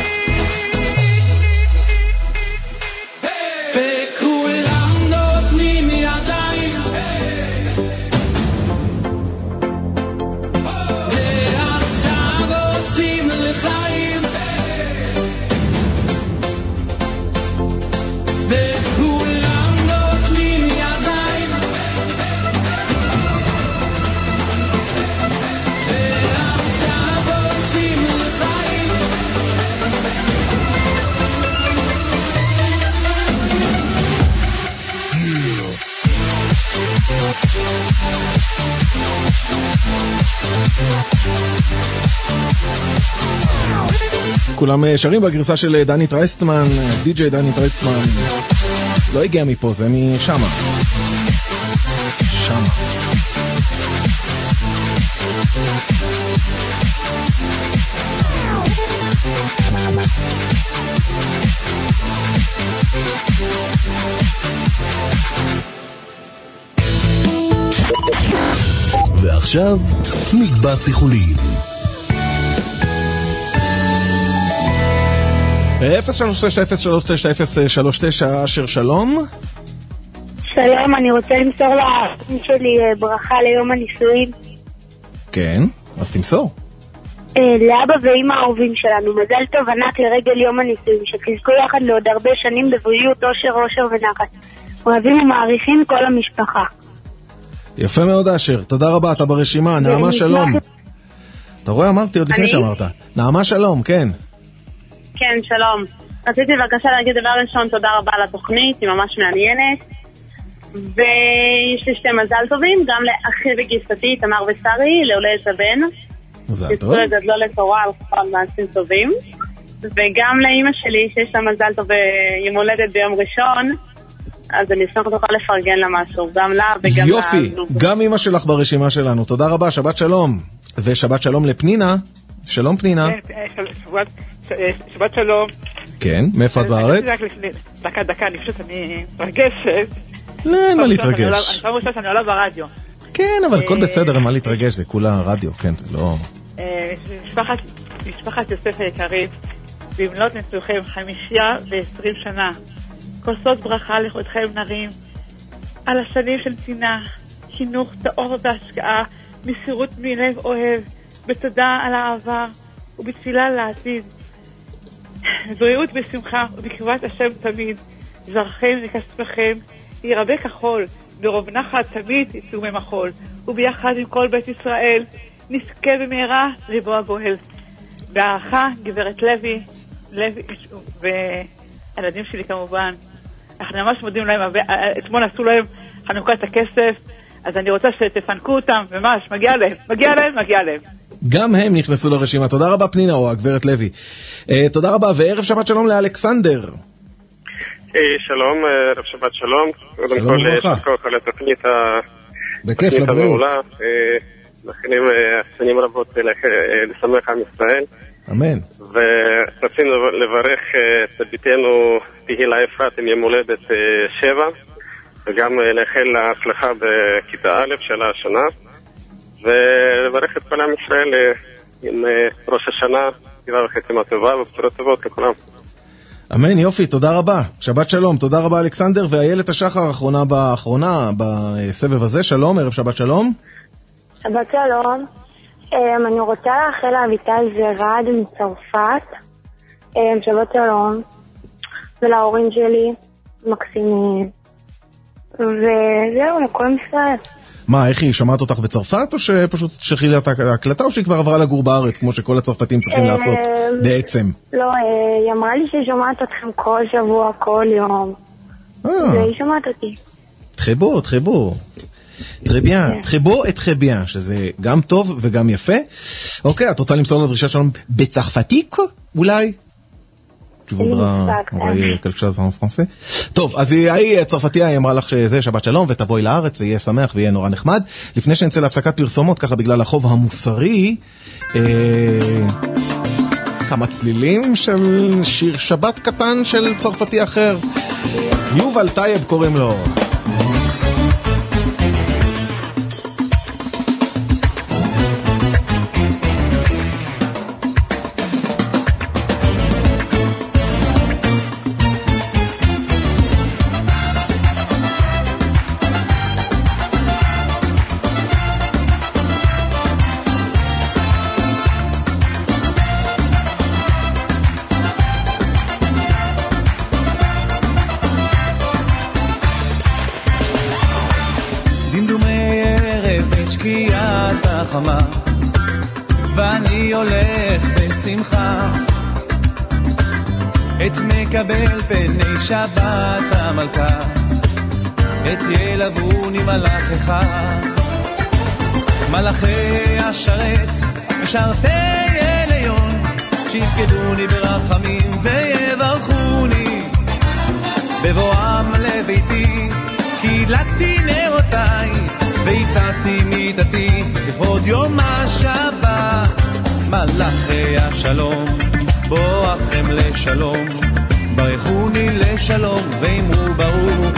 וכולם נותנים ידיים, ועכשיו עושים לחיים, וכולם נותנים ידיים, ועכשיו עושים לחיים. כולם שרים בגרסה של דני טרייסטמן, די-ג'יי דני טרייסטמן. לא הגיע מפה, זה משמה. שמה. ועכשיו, מקבץ איחולים. אפס שלוש שש אפס שלוש תשע אפס שלוש תשע, אשר שלום. שלום, אני רוצה למסור לאחים שלי ברכה ליום הנישואים. כן, אז תמסור. לאבא ואמא האהובים שלנו, מזל טוב ענק לרגל יום הנישואים, שתזכו יחד לעוד הרבה שנים בבריאות, אושר, אושר ונחת. אוהבים ומעריכים כל המשפחה. יפה מאוד אשר, תודה רבה, אתה ברשימה. נעמה שלום. אתה רואה, אמרתי עוד לפני שאמרת. נעמה שלום, כן. כן, שלום. רציתי בבקשה להגיד דבר ראשון, תודה רבה על התוכנית, היא ממש מעניינת. ויש לי שתי מזל טובים, גם לאחי וגיסתי, תמר ושרי, להולדת הבן. מזל טוב. יצאו לגדלו לתורה על כל מעשים טובים. וגם לאמא שלי, שיש לה מזל טוב יום הולדת ביום ראשון, אז אני אשמח תוכל לפרגן לה משהו, גם לה וגם יופי, לה... גם אמא שלך ברשימה שלנו. תודה רבה, שבת שלום. ושבת שלום לפנינה. שלום פנינה. שבת שלום. כן, מאיפה את בארץ? דקה, דקה, אני פשוט, אני מתרגשת. לא, אין מה להתרגש. אני פעם ראשונה שאני עולה ברדיו. כן, אבל הכל בסדר, אין מה להתרגש, זה כולה רדיו, כן, זה לא... משפחת יוסף היקרית, במלות נישואיכם חמישיה ועשרים שנה. כוסות ברכה לכבודכם נרים, על השנים של צינה, חינוך טהור והשקעה, מסירות מלב אוהב, בתודה על העבר ובתפילה לעתיד. בריאות בשמחה ובקרבת השם תמיד. זרחם וכספכם, ירבה כחול, ברוב נחת תמיד יצאו ממחול, וביחד עם כל בית ישראל נזכה במהרה לבוא הבועל. בהערכה, גברת לוי, לוי והילדים שלי כמובן, אנחנו ממש מודים להם, אתמול עשו להם חנוכת הכסף, אז אני רוצה שתפנקו אותם, ממש, מגיע להם, מגיע להם, מגיע להם. גם הם נכנסו לרשימה. תודה רבה פנינה או הגברת לוי. Uh, תודה רבה, וערב שבת שלום לאלכסנדר. Hey, שלום, ערב שבת שלום. שלום וברכה. קודם כל, על התוכנית בכיף, לבריאות. מכינים שנים רבות לשמח עם ישראל. אמן. ורצינו לברך את ביתנו תהילה אפרת עם יום הולדת שבע, וגם לאחל להצלחה בכיתה א' של השנה, ולברך את כל עם ישראל עם ראש השנה, תהילה וחתימה טובה ובשורות טובות לכולם. אמן, יופי, תודה רבה. שבת שלום, תודה רבה אלכסנדר. ואיילת השחר האחרונה באחרונה בסבב הזה. שלום, ערב שבת שלום. שבת שלום. אני רוצה לאחל לאביטל זרד מצרפת. שבת שלום. ולהורים שלי, מקסימים. וזהו, לכל ישראל. מה, איך היא שמעת אותך בצרפת, או שפשוט שחילה את ההקלטה, או שהיא כבר עברה לגור בארץ, כמו שכל הצרפתים צריכים לעשות בעצם? לא, היא אמרה לי שהיא שומעת אתכם כל שבוע, כל יום. והיא שומעת אותי. תחבו, תחבו. תחביין, תחבו את תחביין, שזה גם טוב וגם יפה. אוקיי, את רוצה למסור לדרישה שלנו בצרפתיק, אולי? Tu voudras envoyer quelque chose en français? טוב, אז היא צרפתיה, היא אמרה לך שזה שבת שלום ותבואי לארץ ויהיה שמח ויהיה נורא נחמד. לפני שנצא להפסקת פרסומות, ככה בגלל החוב המוסרי, כמה צלילים של שיר שבת קטן של צרפתי אחר. יובל טייב קוראים לו. ואני הולך בשמחה את מקבל פני שבת המלכה, את ילבוני מלאך אחד, מלאכי השרת משרתי אליון, שיפקדוני ברחמים ויברכוני, בבואם לביתי כי הדלקתי נרותיי והצעתי מיטתי לכבוד יום השבת. מלאכי השלום בואכם לשלום, ברכוני לשלום ואמרו ברוך.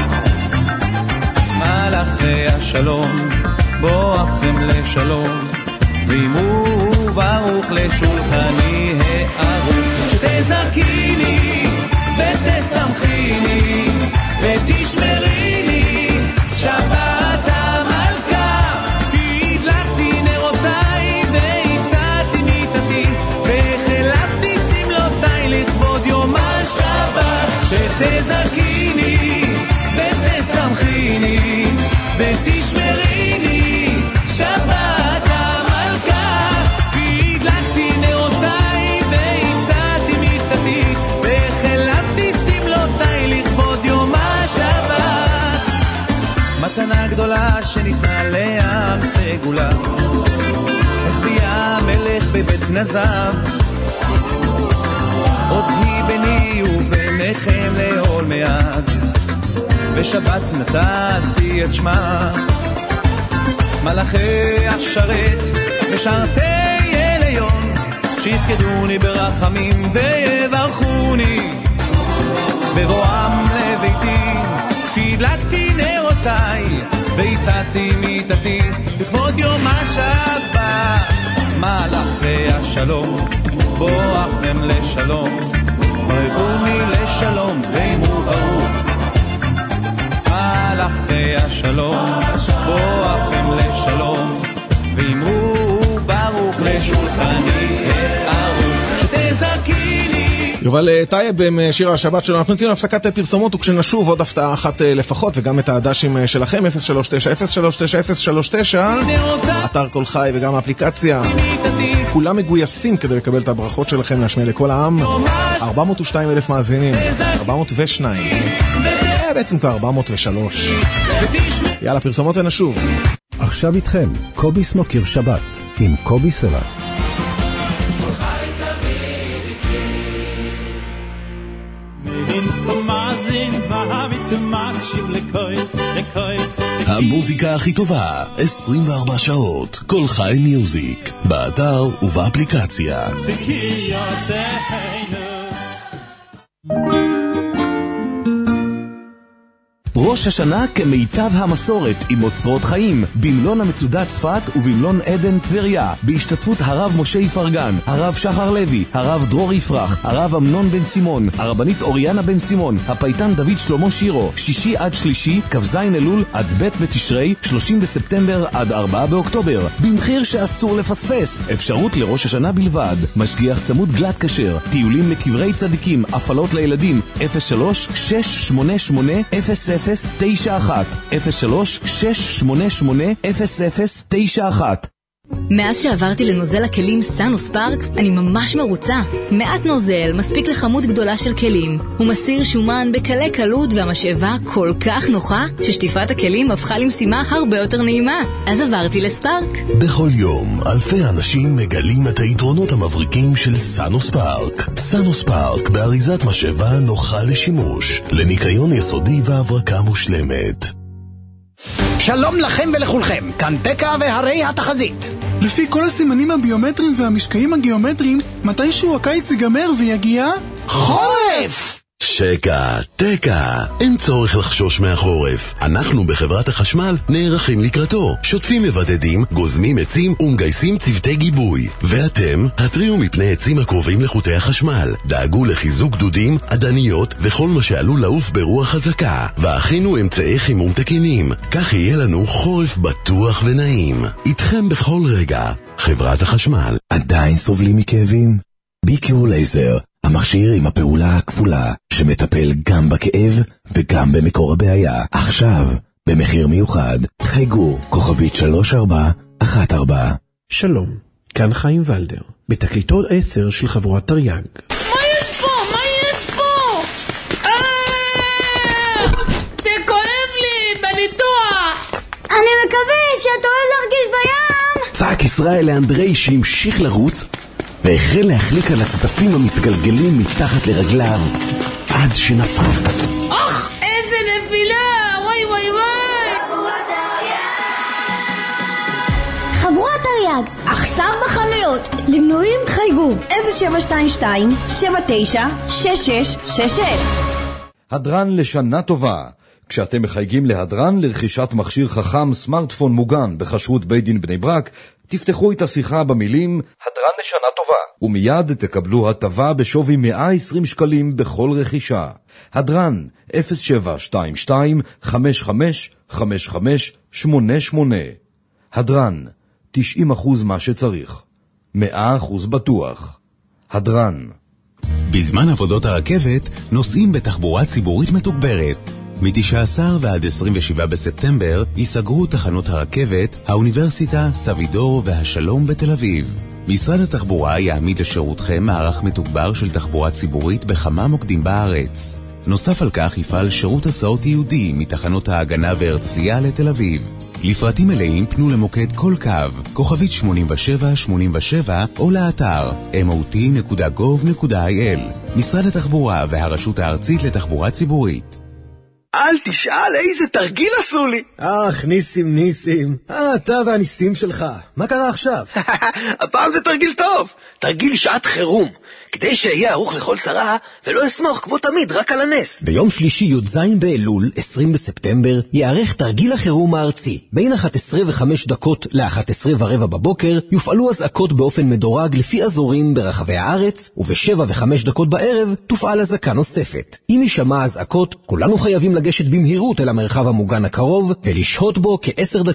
מלאכי השלום בואכם לשלום ואמרו ברוך, לשולחני הערוך. שתזרקיני ותשמחיני ותשמריני שבת המלכה, כי הדלקתי נרותיי והצעתי מיטתי וחלפתי סמלותיי לכבוד יום השבת. שתזרקיני ותשמחיני ותשמריני שבת המלכה, כי הדלקתי נרותיי והצעתי מיטתי וחלפתי סמלותיי לכבוד יום השבת. מתנה גדולה שניתנה לעם סגולה, החביא המלך בבית גנזיו, עוד היא ביני וביניכם לעול מעד, ושבת נתתי את שמה. מלאכי השרת משרתי אליון, שיפקדוני ברחמים ויברכוני, בבואם לביתי כי הדלקתי נרותיי והצעתי מיטתי לכבוד יום השבת. מלאכי השלום בואכם לשלום, ברכוני לשלום ואמרו ברוך. מלאכי השלום בואכם לשלום ואמרו ברוך, לשולחני הערוך. שתזרקיני יובל טייב בשיר השבת שלנו. אנחנו נצאים להפסקת פרסומות, וכשנשוב עוד הפתעה אחת לפחות, וגם את הדשים שלכם. אפס שלוש תשע אפס שלוש תשע אפס שלוש תשע, אתר כל חי וגם האפליקציה, כולם מגויסים כדי לקבל את הברכות שלכם, להשמיע לכל העם. ארבע מאות ושתיים אלף מאזינים, ארבע מאות ושתיים, בעצם כבר ארבע מאות ושלוש. יאללה, פרסומות ונשוב. עכשיו איתכם קובי סמוקר שבת עם קובי סלע. המוזיקה הכי טובה, עשרים וארבע שעות, כל חי מיוזיק, באתר ובאפליקציה. ראש השנה כמיטב המסורת עם אוצרות חיים במלון המצודה צפת ובמלון עדן טבריה, בהשתתפות הרב משה יפרגן, הרב שחר לוי, הרב דרור יפרח, הרב אמנון בן סימון, הרבנית אוריאנה בן סימון, הפייטן דוד שלמה שירו, שישי עד שלישי, כ"ז אלול עד ב' בתשרי, שלושים בספטמבר עד ארבעה באוקטובר, במחיר שאסור לפספס. אפשרות לראש השנה בלבד, משגיח צמוד גלת כשר, טיולים לקברי צדיקים, הפעלות לילדים. אפס שלוש שש שמונה שמונה אפס אפס תשע אחת אפס שלוש שש שמונה שמונה אפס אפס תשע אחת. מאז שעברתי לנוזל הכלים סאנוספארק, אני ממש מרוצה. מעט נוזל מספיק לכמות גדולה של כלים. הוא מסיר שומן בקלי קלות, והמשאבה כל כך נוחה ששטיפת הכלים הפכה למשימה הרבה יותר נעימה. אז עברתי לספארק. בכל יום אלפי אנשים מגלים את היתרונות המבריקים של סאנוספארק. סאנוספארק באריזת משאבה נוחה לשימוש, לניקיון יסודי והברקה מושלמת. שלום לכם ולכולכם, כאן תקה והרי התחזית. לפי כל הסימנים הביומטריים והמשקעים הגיאומטריים, מתישהו הקיץ ייגמר ויגיע חורף! שקע, תקע, אין צורך לחשוש מהחורף. אנחנו בחברת החשמל נערכים לקראתו, שוטפים מבדדים, גוזמים עצים ומגייסים צוותי גיבוי. ואתם, התריעו מפני עצים הקרובים לחוטי החשמל, דאגו לחיזוק דודים, עדניות וכל מה שעלול לעוף ברוח חזקה, והכינו אמצעי חימום תקינים. כך יהיה לנו חורף בטוח ונעים. איתכם בכל רגע, חברת החשמל. עדיין סובלים מכאבים? ביקיור לייזר, המכשיר עם הפעולה הכפולה, שמטפל גם בכאב וגם במקור הבעיה. עכשיו, במחיר מיוחד, חייגו כוכבית שלוש ארבע אחת ארבע. שלום, כאן חיים ולדר, בתקליטות עשר של חבורת תרי"ג. מה יש פה? מה יש פה? זה כואב לי בניתוח. אני מקווה שאתה אוהב להרגיש בים. צעק ישראל לאנדרי שהמשיך לרוץ והחל להחליק על הצדפים המתגלגלים מתחת לרגליו עד שנפל. אוח, איזה נפילה! וואי וואי וואי! חבורת תרי"ג, עכשיו בחנויות. למנויים חייגו אפס שבע שתיים שתיים שבע תשע שש שש שש שש. הדרן לשנה טובה. כשאתם מחייגים להדרן לרכישת מכשיר חכם סמארטפון מוגן בחשרות בית דין בני ברק, תפתחו את השיחה במילים הדרן לשנה טובה, ומיד תקבלו הטבה בשווי מאה ועשרים שקלים בכל רכישה. הדרן אפס שבע שתיים שתיים חמש חמש חמש חמש שמונה שמונה. הדרן, תשעים אחוז מה שצריך, מאה אחוז בטוח. הדרן. בזמן עבודות הרכבת נוסעים בתחבורה ציבורית מתוגברת. מ-תשעה עשר ועד עשרים ושבעה בספטמבר ייסגרו תחנות הרכבת, האוניברסיטה, סבידור והשלום בתל אביב. משרד התחבורה יעמיד לשירותכם מערך מתוגבר של תחבורה ציבורית בכמה מוקדים בארץ. נוסף על כך יפעל שירות הסעות יהודי מתחנות ההגנה והרצליה לתל אביב. לפרטים מלאים פנו למוקד כל קו, כוכבית שמונים ושבע שמונים ושבע, או לאתר אם או טי נקודה גוב נקודה איי אל. משרד התחבורה והרשות הארצית לתחבורה ציבורית. אל תשאל איזה תרגיל עשו לי. אך, ניסים ניסים. אה, אתה והניסים שלך. מה קרה עכשיו? הפעם זה תרגיל טוב. תרגיל שעת חירום. כדי שיהיה ערוך לכל צרה, ולא אסמוך כמו תמיד רק על הנס. ביום שלישי י"ז באלול, עשרים בספטמבר, יערך תרגיל החירום הארצי. בין אחת עשרה וחמש דקות ל-אחת עשרה ורבע בבוקר, יופעלו אזעקות באופן מדורג לפי אזורים ברחבי הארץ, ובשבע וחמש דקות בערב תופעל אזעקה נוספת. אם יישמע אזעקות, כולנו חייבים לגשת במהירות אל המרחב המוגן הקרוב, ולשהות בו כעשר דקות.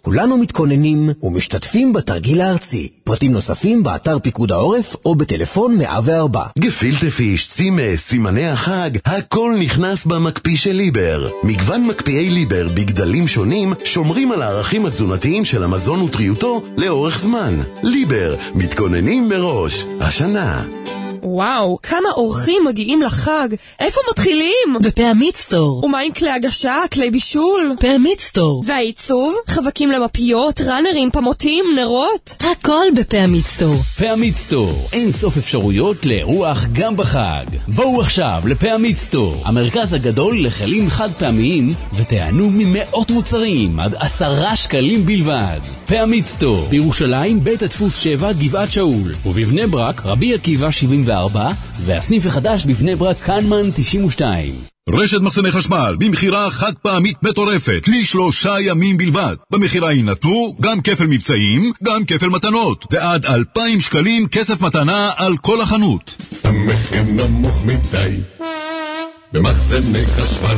כולנו מתכוננים ומשתתפים בתרגיל הארצי. פרטים נוספים באתר פיקוד העורף או בטלפון מאה וארבע. גפילטה פיש, צימס, סימני החג, הכל נכנס במקפיא של ליבר. מגוון מקפיאי ליבר בגדלים שונים שומרים על הערכים התזונתיים של המזון וטריותו לאורך זמן. ליבר, מתכוננים מראש. השנה. וואו, כמה אורחים מגיעים לחג. איפה מתחילים? בפעמית סטור. ומה עם כלי הגשה, כלי בישול? פעמית סטור. והעיצוב? חבקים למפיות, ראנרים, פמוטים, נרות? הכל בפעמית סטור. פעמית סטור, אין סוף אפשרויות לאירוח גם בחג. בואו עכשיו לפעמית סטור, המרכז הגדול לכלים חד פעמיים, ותענו ממאות מוצרים עד עשרה שקלים בלבד. פעמית סטור, בירושלים בית הדפוס שבע גבעת שאול, ובבני ברק רבי עקיבא שבעים וארבע, והסניף החדש בבני ברק קנמן תשעים ושתיים. רשת מחסני חשמל במחירה חד פעמית מטורפת לשלושה ימים בלבד. במחירה ינתנו גם כפל מבצעים, גם כפל מתנות, ועד אלפיים שקלים כסף מתנה על כל החנות. המחיר נמוך מדי במחסני חשמל.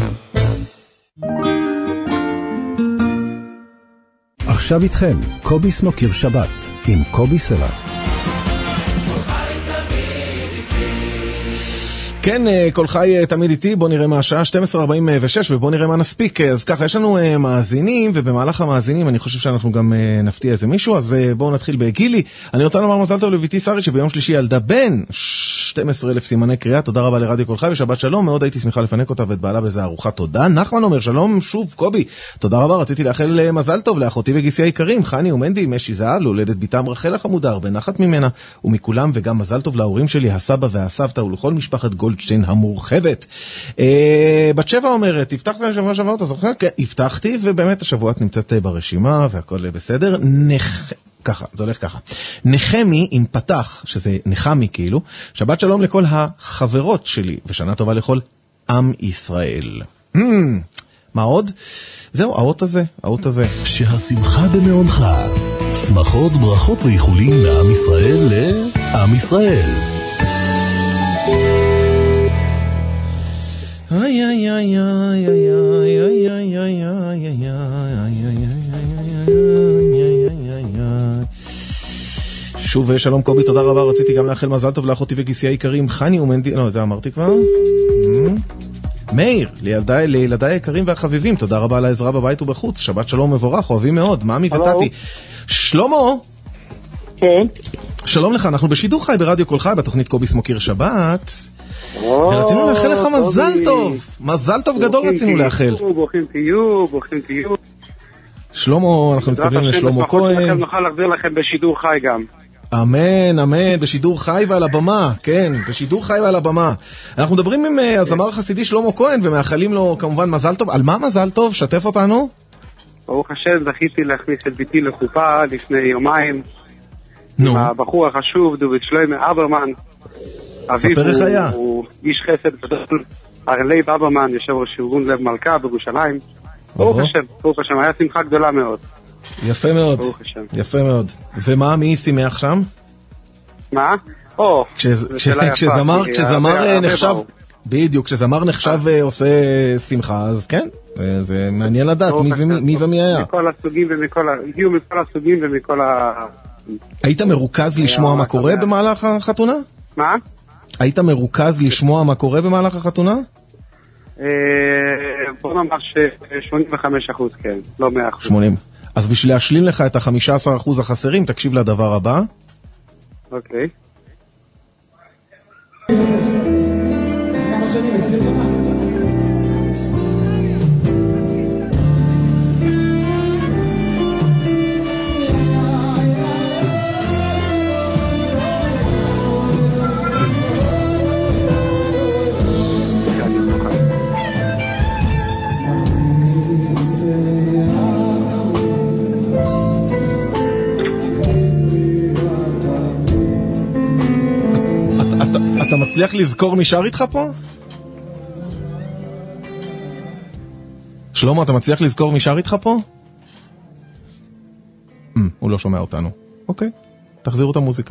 עכשיו איתכם קובי סמוקר שבת עם קובי סלע. כן, כל חי תמיד איתי, בוא נראה מה השעה, שתים עשרה ארבעים ושש, ובוא נראה מה נספיק. אז ככה, יש לנו מאזינים, ובמהלך המאזינים אני חושב שאנחנו גם נפתיע איזה מישהו, אז בואו נתחיל בגילי. אני רוצה לומר מזל טוב לביתי שרי, שביום שלישי ילדה בן שנים עשר אלף סימני קריאה. תודה רבה לרדיו כל חי ושבת שלום, מאוד הייתי שמחה לפנק אותה ואת בעלה בזה ארוחה. תודה. נחמן אומר, שלום שוב קובי, תודה רבה, רציתי לאחל מזל טוב לאחותי וגיסי היקרים, חני ומנדי, משי זהל, הולדת ביתם רחל החמודה, הרבה נחת ממנה ומכולם, וגם מזל טוב להורים שלי, הסבא והסבתא, ולכל משפחת גולדשטיין המורחבת. בת שבע אומרת, הבטחת לי שבוע שבוע, אתה זוכר? כן, הבטחתי, ובאמת השבוע את נמצאת ברשימה והכל בסדר. נח... ככה, זה הולך ככה. נחמי עם פתח, שזה נחמי כאילו, שבת שלום לכל החברות שלי, ושנה טובה לכל עם ישראל. Hmm, מה עוד? זהו, האות הזה, האות הזה. שהשמחה במעונך. שמחות, ברכות ואיחולים מעם ישראל לעם ישראל. איי איי איי איי איי איי איי איי איי שוב שלום קובי, תודה רבה, רציתי גם לאחל מזל טוב לאחותי וגיסי היקרים חני ומנדי, לא, זה אמרתי כבר. מאיר, לילדיי, לילדיי היקרים והחביבים, תודה רבה על העזרה בבית ובחוץ, שבת שלום מבורך, אוהבים מאוד, מאמי ותתי. שלמה. כן. שלום לך, אנחנו בשידור חי ברדיו כל חי, בתוכנית קובי סמוקר שבת. ורצינו לאחל לך מזל טוב, מזל טוב גדול רצינו לאחל. ברוכים תהיו, ברוכים תהיו. שלמה, אנחנו מתכוונים לשלמה כהן. נוכל להחזיר לכם בשידור חי גם. אמן, אמן, בשידור חי ועל הבמה, כן, בשידור חי ועל הבמה. אנחנו מדברים עם הזמר החסידי שלמה כהן ומאחלים לו כמובן מזל טוב. על מה מזל טוב? שתף אותנו. ברוך השם, זכיתי להכניס את ביתי לחופה לפני יומיים. נו. עם הבחור החשוב, דוד שלמה אברמן. ספר איך היה. הוא איש חסד גדול, הרלב אברמן, יושב ראש ארגון לב מלכה בירושלים. ברוך השם, ברוך השם, היה שמחה גדולה מאוד. יפה מאוד, יפה מאוד. ומה, מי שימח שם? מה? או, כשזמר, כשזמר נחשב, בדיוק, כשזמר נחשב עושה שמחה, אז כן, זה מעניין לדעת מי ומי היה. מכל הסוגים ומכל, הגיעו מכל הסוגים ומכל ה... היית מרוכז לשמוע מה קורה במהלך החתונה? מה? היית מרוכז לשמוע מה קורה במהלך החתונה? בוא נאמר ש-שמונים וחמישה אחוז, כן, לא מאה אחוז. שמונים. אז בשביל להשלים לך את ה-חמישה עשר אחוז החסרים, תקשיב לדבר הבא. אוקיי. כמה שנים עשרים לך? אתה מצליח לזכור מי שר איתך פה? שלמה, אתה מצליח לזכור מי שר איתך פה? הוא לא שומע אותנו. אוקיי, תחזירו את המוזיקה.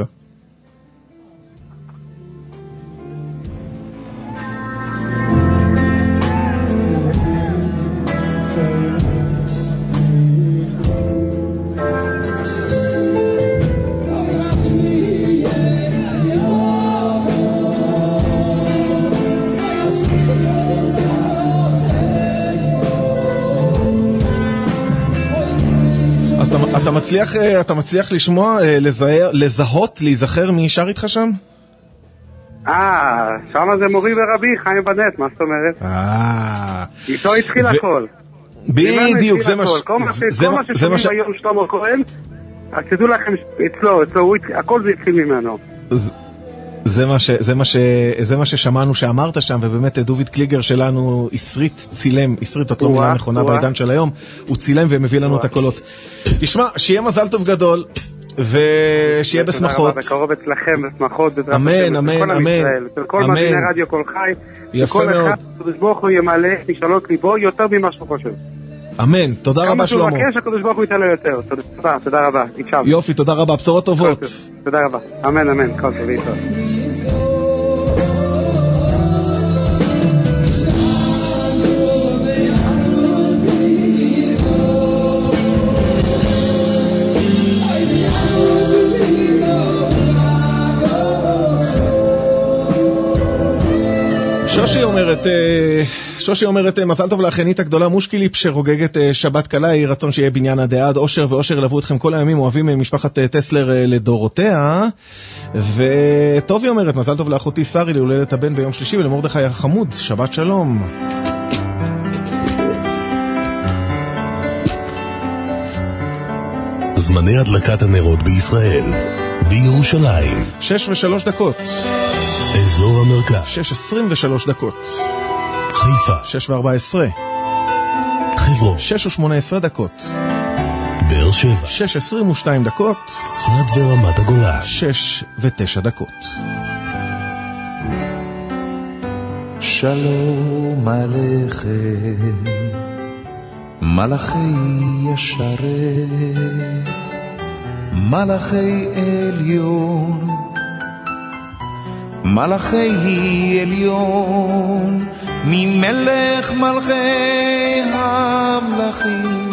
אתה מצליח, אתה מצליח לשמוע, לזהות, להיזכר מי שר איתך שם? אה, שם זה מורי ורבי, חיים בנט, מה זאת אומרת? אה. איתו התחיל הכל. בדיוק, זה מה ש... כל מה ששומעים היום שלמה כהן, אז תדעו לכם, אצלו, אצלו, הכל זה התחיל ממנו. זה מה ש, זה מה ש, זה מה ששמענו שאמרת שם, ובאמת דוביד קליגר שלנו ישריט צילם, ישריט את לא מילה נכונה בעידן של היום, הוא צילם ומביא לנו את הקולות. תשמע, שיהיה מזל טוב גדול, ושיהיה בשמחות. בקרוב אצלכם, בשמחות, אמן, אמן, אמן. כל מדיני רדיו כל חי, יפה מאוד. הקדוש ברוך הוא ימלא משאלות ליבו יותר ממה שהוא חושב. אמן, תודה רבה שלמה. כמה שהוא מבקש, הקדוש ברוך הוא ייתן לו יותר. תודה, תודה רבה. יופי, תודה רבה, בשורות טובות. תודה רבה, אמן, אמן, כל טוב, להתראות. שושי אומרת, שושי אומרת, מזל טוב לאחיינית הגדולה מושקיליפ שרוגגת שבת קלה, יהי רצון שיהיה בניין עד עד, אושר ואושר ילוו אתכם כל הימים, אוהבים משפחת טסלר לדורותיה. וטובי אומרת, מזל טוב לאחותי שרי להולדת הבן ביום שלישי, ולמרדכי החמוד, שבת שלום. זמני הדלקת הנרות בישראל, בירושלים שש ושלוש דקות, אזור המרכז שש עשרים ושלוש דקות, חיפה שש וארבע עשרה, חברון שש ושמונה עשרה דקות, באר שבע שש עשרים ושתיים דקות, צפת ורמת הגולן שש ותשע דקות. שלום עליכם מלאכי ישרת, מלאכי עליון, מלאכי עליון, ממלך מלכי המלכים,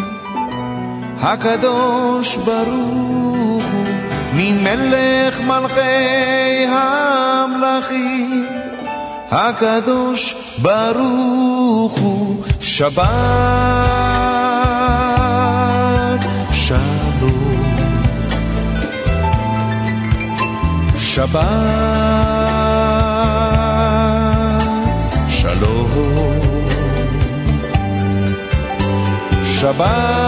הקדוש ברוך הוא, ממלך מלכי המלכים, הקדוש ברוך הוא. שבת שלום, שבת שלום, שבת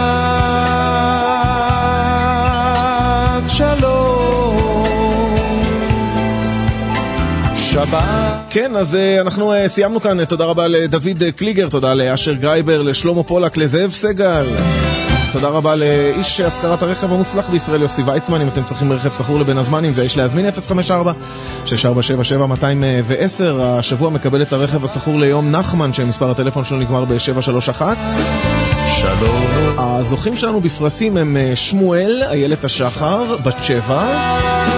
שלום, שבת. כן, אז אנחנו סיימנו כאן. תודה רבה לדוד קליגר, תודה לאשר גרייבר, לשלמה פולק, לזאב סגל. תודה רבה לאיש השכרת הרכב המוצלח בישראל, יוסי ויצמן. אם אתם צריכים רכב סחור לבין הזמנים, זה יש להזמין אפס חמש ארבע שש ארבע שבע שבע מאתיים ועשר. השבוע מקבל את הרכב הסחור ליום נחמן, שמספר הטלפון שלו נגמר ב-שבע שלוש אחת. שלום. הזוכים שלנו בפרסים הם שמואל, איילת השחר, בת שבע,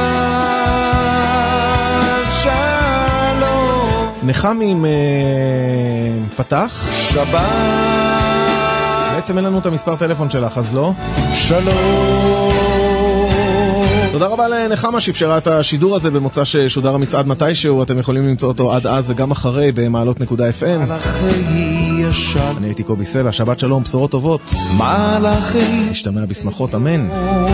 נחמי עם פתח, שבת. בעצם אין לנו את המספר טלפון שלך, אז לא. שלום. תודה רבה לנחמה שאפשרה את השידור הזה במוצא ששודר המצעד מתישהו. אתם יכולים למצוא אותו עד אז וגם אחרי במעלות נקודה אף אם. אני הייתי קובי סלע, שבת שלום, בשורות טובות, נשתמע בשמחות, אמן.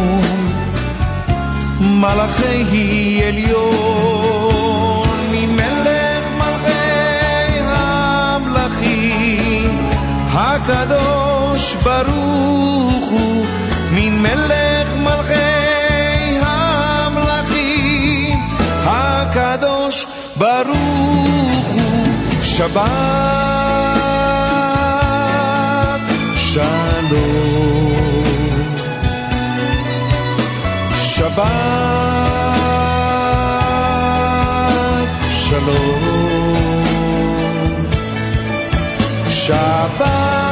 מלאכי עליון, ממלך מלכי המלכים, הקדוש ברוך הוא, ממלך מלכי המלכים, הקדוש ברוך הוא. שבת שלום, שבת שלום, שבת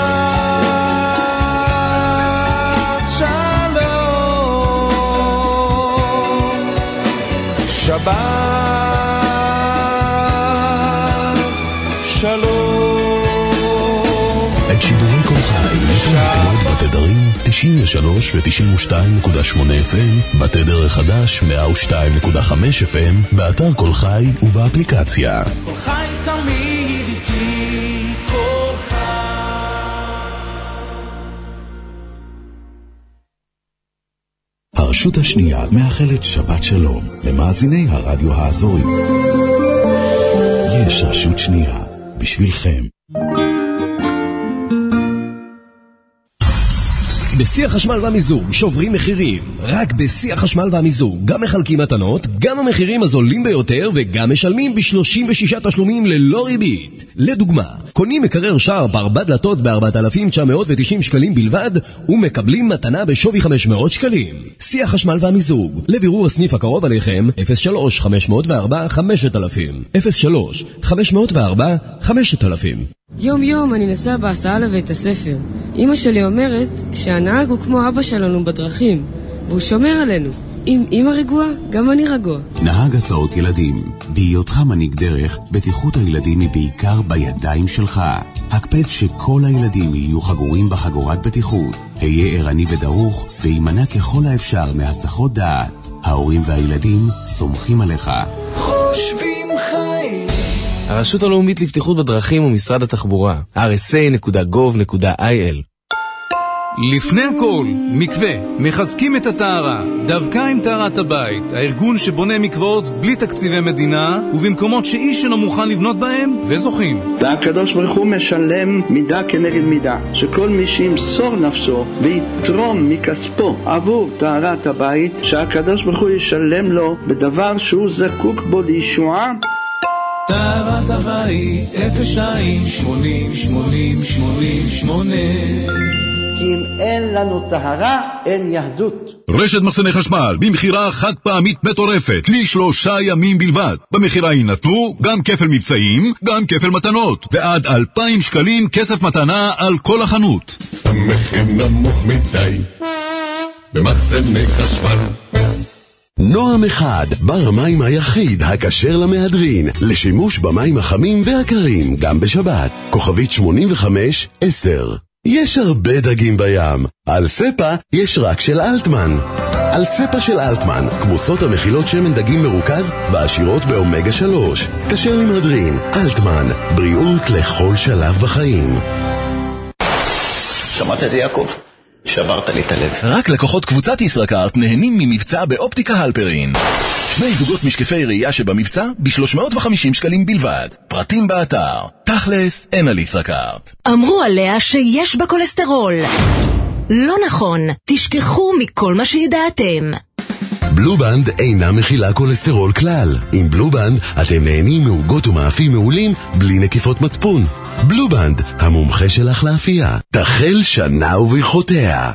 שלום, שבת שלום. את שידורי כל חי ניתן בתדרים תשעים ושלוש ו-תשעים ושתיים נקודה שמונה אף אם, בתדר החדש מאה ושתיים נקודה חמש אף אם, באתר כל חי ובאפליקציה. כל חי תמיד איתי. הרשות השנייה מאחלת שבת שלום למאזיני הרדיו האזורי. יש רשות שנייה בשבילכם. בשיא החשמל והמיזוג שוברים מחירים. רק בשיא החשמל והמיזוג גם מחלקים מתנות, גם המחירים הזולים ביותר וגם משלמים ב-שלושים ושישה תשלומים ללא ריבית. לדוגמה, קונים מקרר שער בארבע דלתות ב-ארבעת אלפים תשע מאות ותשעים שקלים בלבד ומקבלים מתנה בשווי חמש מאות שקלים. שיא החשמל והמיזוג. לבירור הסניף הקרוב עליכם אפס שלוש חמש אפס ארבע חמש אלפים אפס שלוש חמש אפס ארבע חמש אלפים. יום יום אני נסע בהסעה לבית הספר. אמא שלי אומרת שהנהג הוא כמו אבא שלנו בדרכים, והוא שומר עלינו. אם אמא רגועה, גם אני רגוע. נהג הסעות ילדים. בהיותך מנהיג דרך, בטיחות הילדים היא בעיקר בידיים שלך. הקפד שכל הילדים יהיו חגורים בחגורת בטיחות. היה ערני ודרוך, וימנע ככל האפשר מהסחות דעת. ההורים והילדים סומכים עליך. חושבים חיים. הרשות הלאומית לבטיחות בדרכים ומשרד התחבורה. אר אס איי נקודה גוב נקודה איי אל. לפני הכל, מקווה, מחזקים את הטהרה, דווקא עם טהרת הבית, הארגון שבונה מקוואות בלי תקציבי מדינה, ובמקומות שאיש אינו מוכן לבנות בהם, וזוכים. והקדוש ברוך הוא משלם מידה כנגד מידה, שכל מי שימסור נפשו ויתרום מכספו עבור טהרת הבית, שהקדוש ברוך הוא ישלם לו בדבר שהוא זקוק בו לישועה. טהרת הבית, אפס שתיים שמונים שמונים שמונים שמונה. כי אם אין לנו טהרה, אין יהדות. רשת מחסני חשמל, במחירה חד פעמית מטורפת, לשלושה ימים בלבד. במחירה יינתנו גם כפל מבצעים, גם כפל מתנות, ועד אלפיים שקלים כסף מתנה על כל החנות. המחיר נמוך מדי, במחסני חשמל. נועם אחד, בר המים היחיד הכשר למהדרין, לשימוש במים החמים והקרים, גם בשבת. כוכבית שמונים וחמש עשר. יש הרבה דגים בים. על ספה יש רק של אלטמן. על ספה של אלטמן, כמוסות המכילות שמן דגים מרוכז ועשירות באומגה שלוש. כשר למהדרין, אלטמן, בריאות לכל שלב בחיים. שמעת את זה יעקב? שברת לי את הלב. רק לקוחות קבוצת ישראכרט נהנים ממבצע באופטיקה הלפרין. שני זוגות משקפי ראייה שבמבצע ב-שלוש מאות וחמישים שקלים בלבד. פרטים באתר. תכלס, אין על ישראכרט. אמרו עליה שיש בה כולסטרול. לא נכון, תשכחו מכל מה שידעתם. בלובנד אינה מכילה כולסטרול כלל. עם בלובנד אתם נהנים מעוגות ומאפים מעולים בלי נקיפות מצפון. בלובנד, המומחה שלך לאפייה. תחל שנה וברכותיה.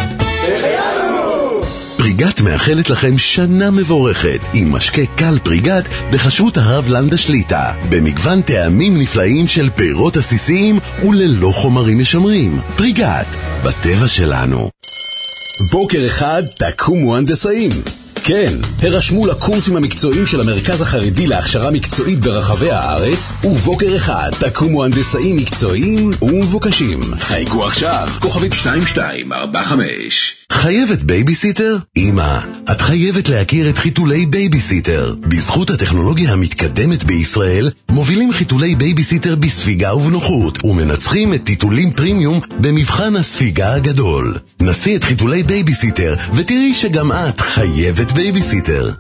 פריגת מאחלת לכם שנה מבורכת עם משקה קל פריגת בחשרות הרב לנדה שליטה במגוון טעמים נפלאים של פירות עסיסיים וללא חומרים משמרים. פריגת, בטבע שלנו. בוקר אחד תקומו הנדסאים. כן, הרשמו לקורסים המקצועיים של המרכז החרדי להכשרה מקצועית ברחבי הארץ, ובוקר אחד תקומו הנדסאים מקצועיים ומבוקשים. חייגו עכשיו, כוכבית שתיים שתיים ארבע חמש. חייבת בייביסיטר? אמא, את חייבת להכיר את חיתולי בייביסיטר. בזכות הטכנולוגיה המתקדמת בישראל, מובילים חיתולי בייביסיטר בספיגה ובנוחות, ומנצחים את טיטולים פרימיום במבחן הספיגה הגדול. נסי את חיתולי בייביסיטר, ותראי שגם את חייבת בייביסיטר.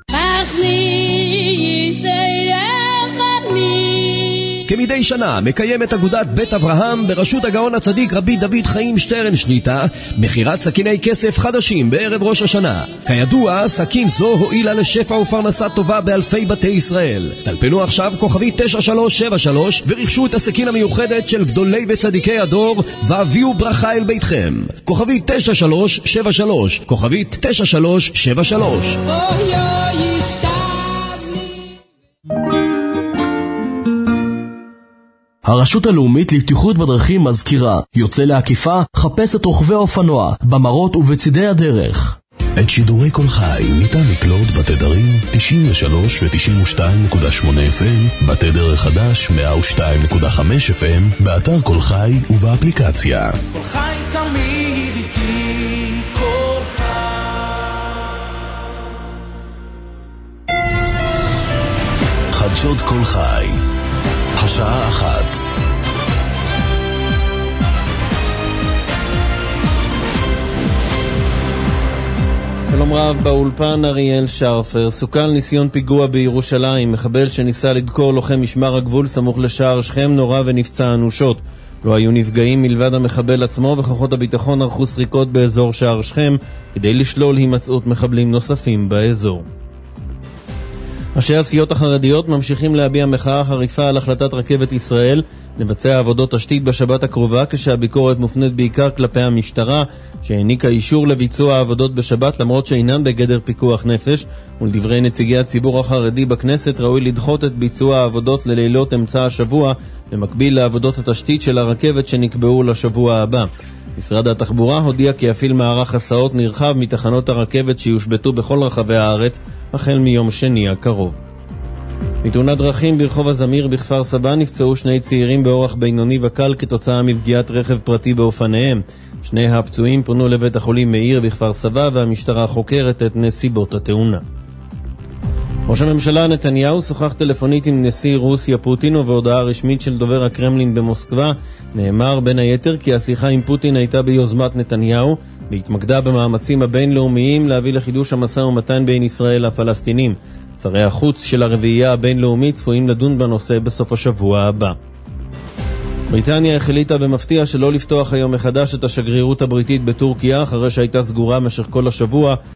כמדי שנה מקיימת אגודת בית אברהם בראשות הגאון הצדיק רבי דוד חיים שטרן שליטה מחירת סכיני כסף חדשים בערב ראש השנה. כידוע, סכין זו הועילה לשפע ופרנסה טובה באלפי בתי ישראל. טלפנו עכשיו כוכבי תשע שלוש שבע שלוש ורכשו את הסכין המיוחדת של גדולי וצדיקי הדור והביאו ברכה אל ביתכם. כוכבי תשע שלוש שבע שלוש, כוכבי תשע שלוש שבע שלוש. הרשות הלאומית לבטיחות בדרכים מזכירה, יוצא לעקיפה, חפש את רוכבי האופנוע, במרות ובצידי הדרך. את שידורי כל חי ניתן לקלוט בתדרים תשעים ושלוש ו-תשעים ושתיים נקודה שמונה אף אם, בתדר החדש מאה ושתיים נקודה חמש אף אם, באתר כל חי ובאפליקציה. כל חי תמיד איתי, כל חי. חדשות כל חי, השעה אחת. שלום שלום רב באולפן אריאל שרפר. סוכל ניסיון פיגוע בירושלים. מחבל שניסה לדקור לוחם משמר הגבול סמוך לשער שכם נורא ונפצע אנושות. לא היו נפגעים מלבד המחבל עצמו, וכוחות הביטחון ערכו סריקות באזור שער שכם כדי לשלול הימצאות מחבלים נוספים באזור. ראשי הסיעות החרדיות ממשיכים להביע מחאה חריפה על החלטת רכבת ישראל לבצע עבודות תשתית בשבת הקרובה, כשהביקורת מופנית בעיקר כלפי המשטרה שהעניקה אישור לביצוע העבודות בשבת למרות שאינן בגדר פיקוח נפש. ולדברי נציגי הציבור החרדי בכנסת ראוי לדחות את ביצוע העבודות ללילות אמצע השבוע במקביל לעבודות התשתית של הרכבת שנקבעו לשבוע הבא. משרד התחבורה הודיע כי יפעיל מערך הסעות נרחב מתחנות הרכבת שיושבתו בכל רחבי הארץ החל מיום שני הקרוב. בתאונת דרכים ברחוב הזמיר בכפר סבא נפצעו שני צעירים באורח בינוני וקל כתוצאה מפגיעת רכב פרטי באופניהם. שני הפצועים פונו לבית החולים מאיר בכפר סבא והמשטרה חוקרת את נסיבות התאונה. ראש הממשלה נתניהו שוחח טלפונית עם נשיא רוסיה פוטין, ובהודעה רשמית של דובר הקרמלין במוסקבה נאמר בין היתר כי השיחה עם פוטין הייתה ביוזמת נתניהו והתמקדה במאמצים הבינלאומיים להביא לחידוש המשא ומתן בין ישראל לפלסטינים. שרי החוץ של הרביעייה הבינלאומית צפויים לדון בנושא בסוף השבוע הבא. בריטניה החליטה במפתיע שלא לפתוח היום מחדש את השגרירות הבריטית בטורקיה אחרי שהייתה סגורה משך כל השבוע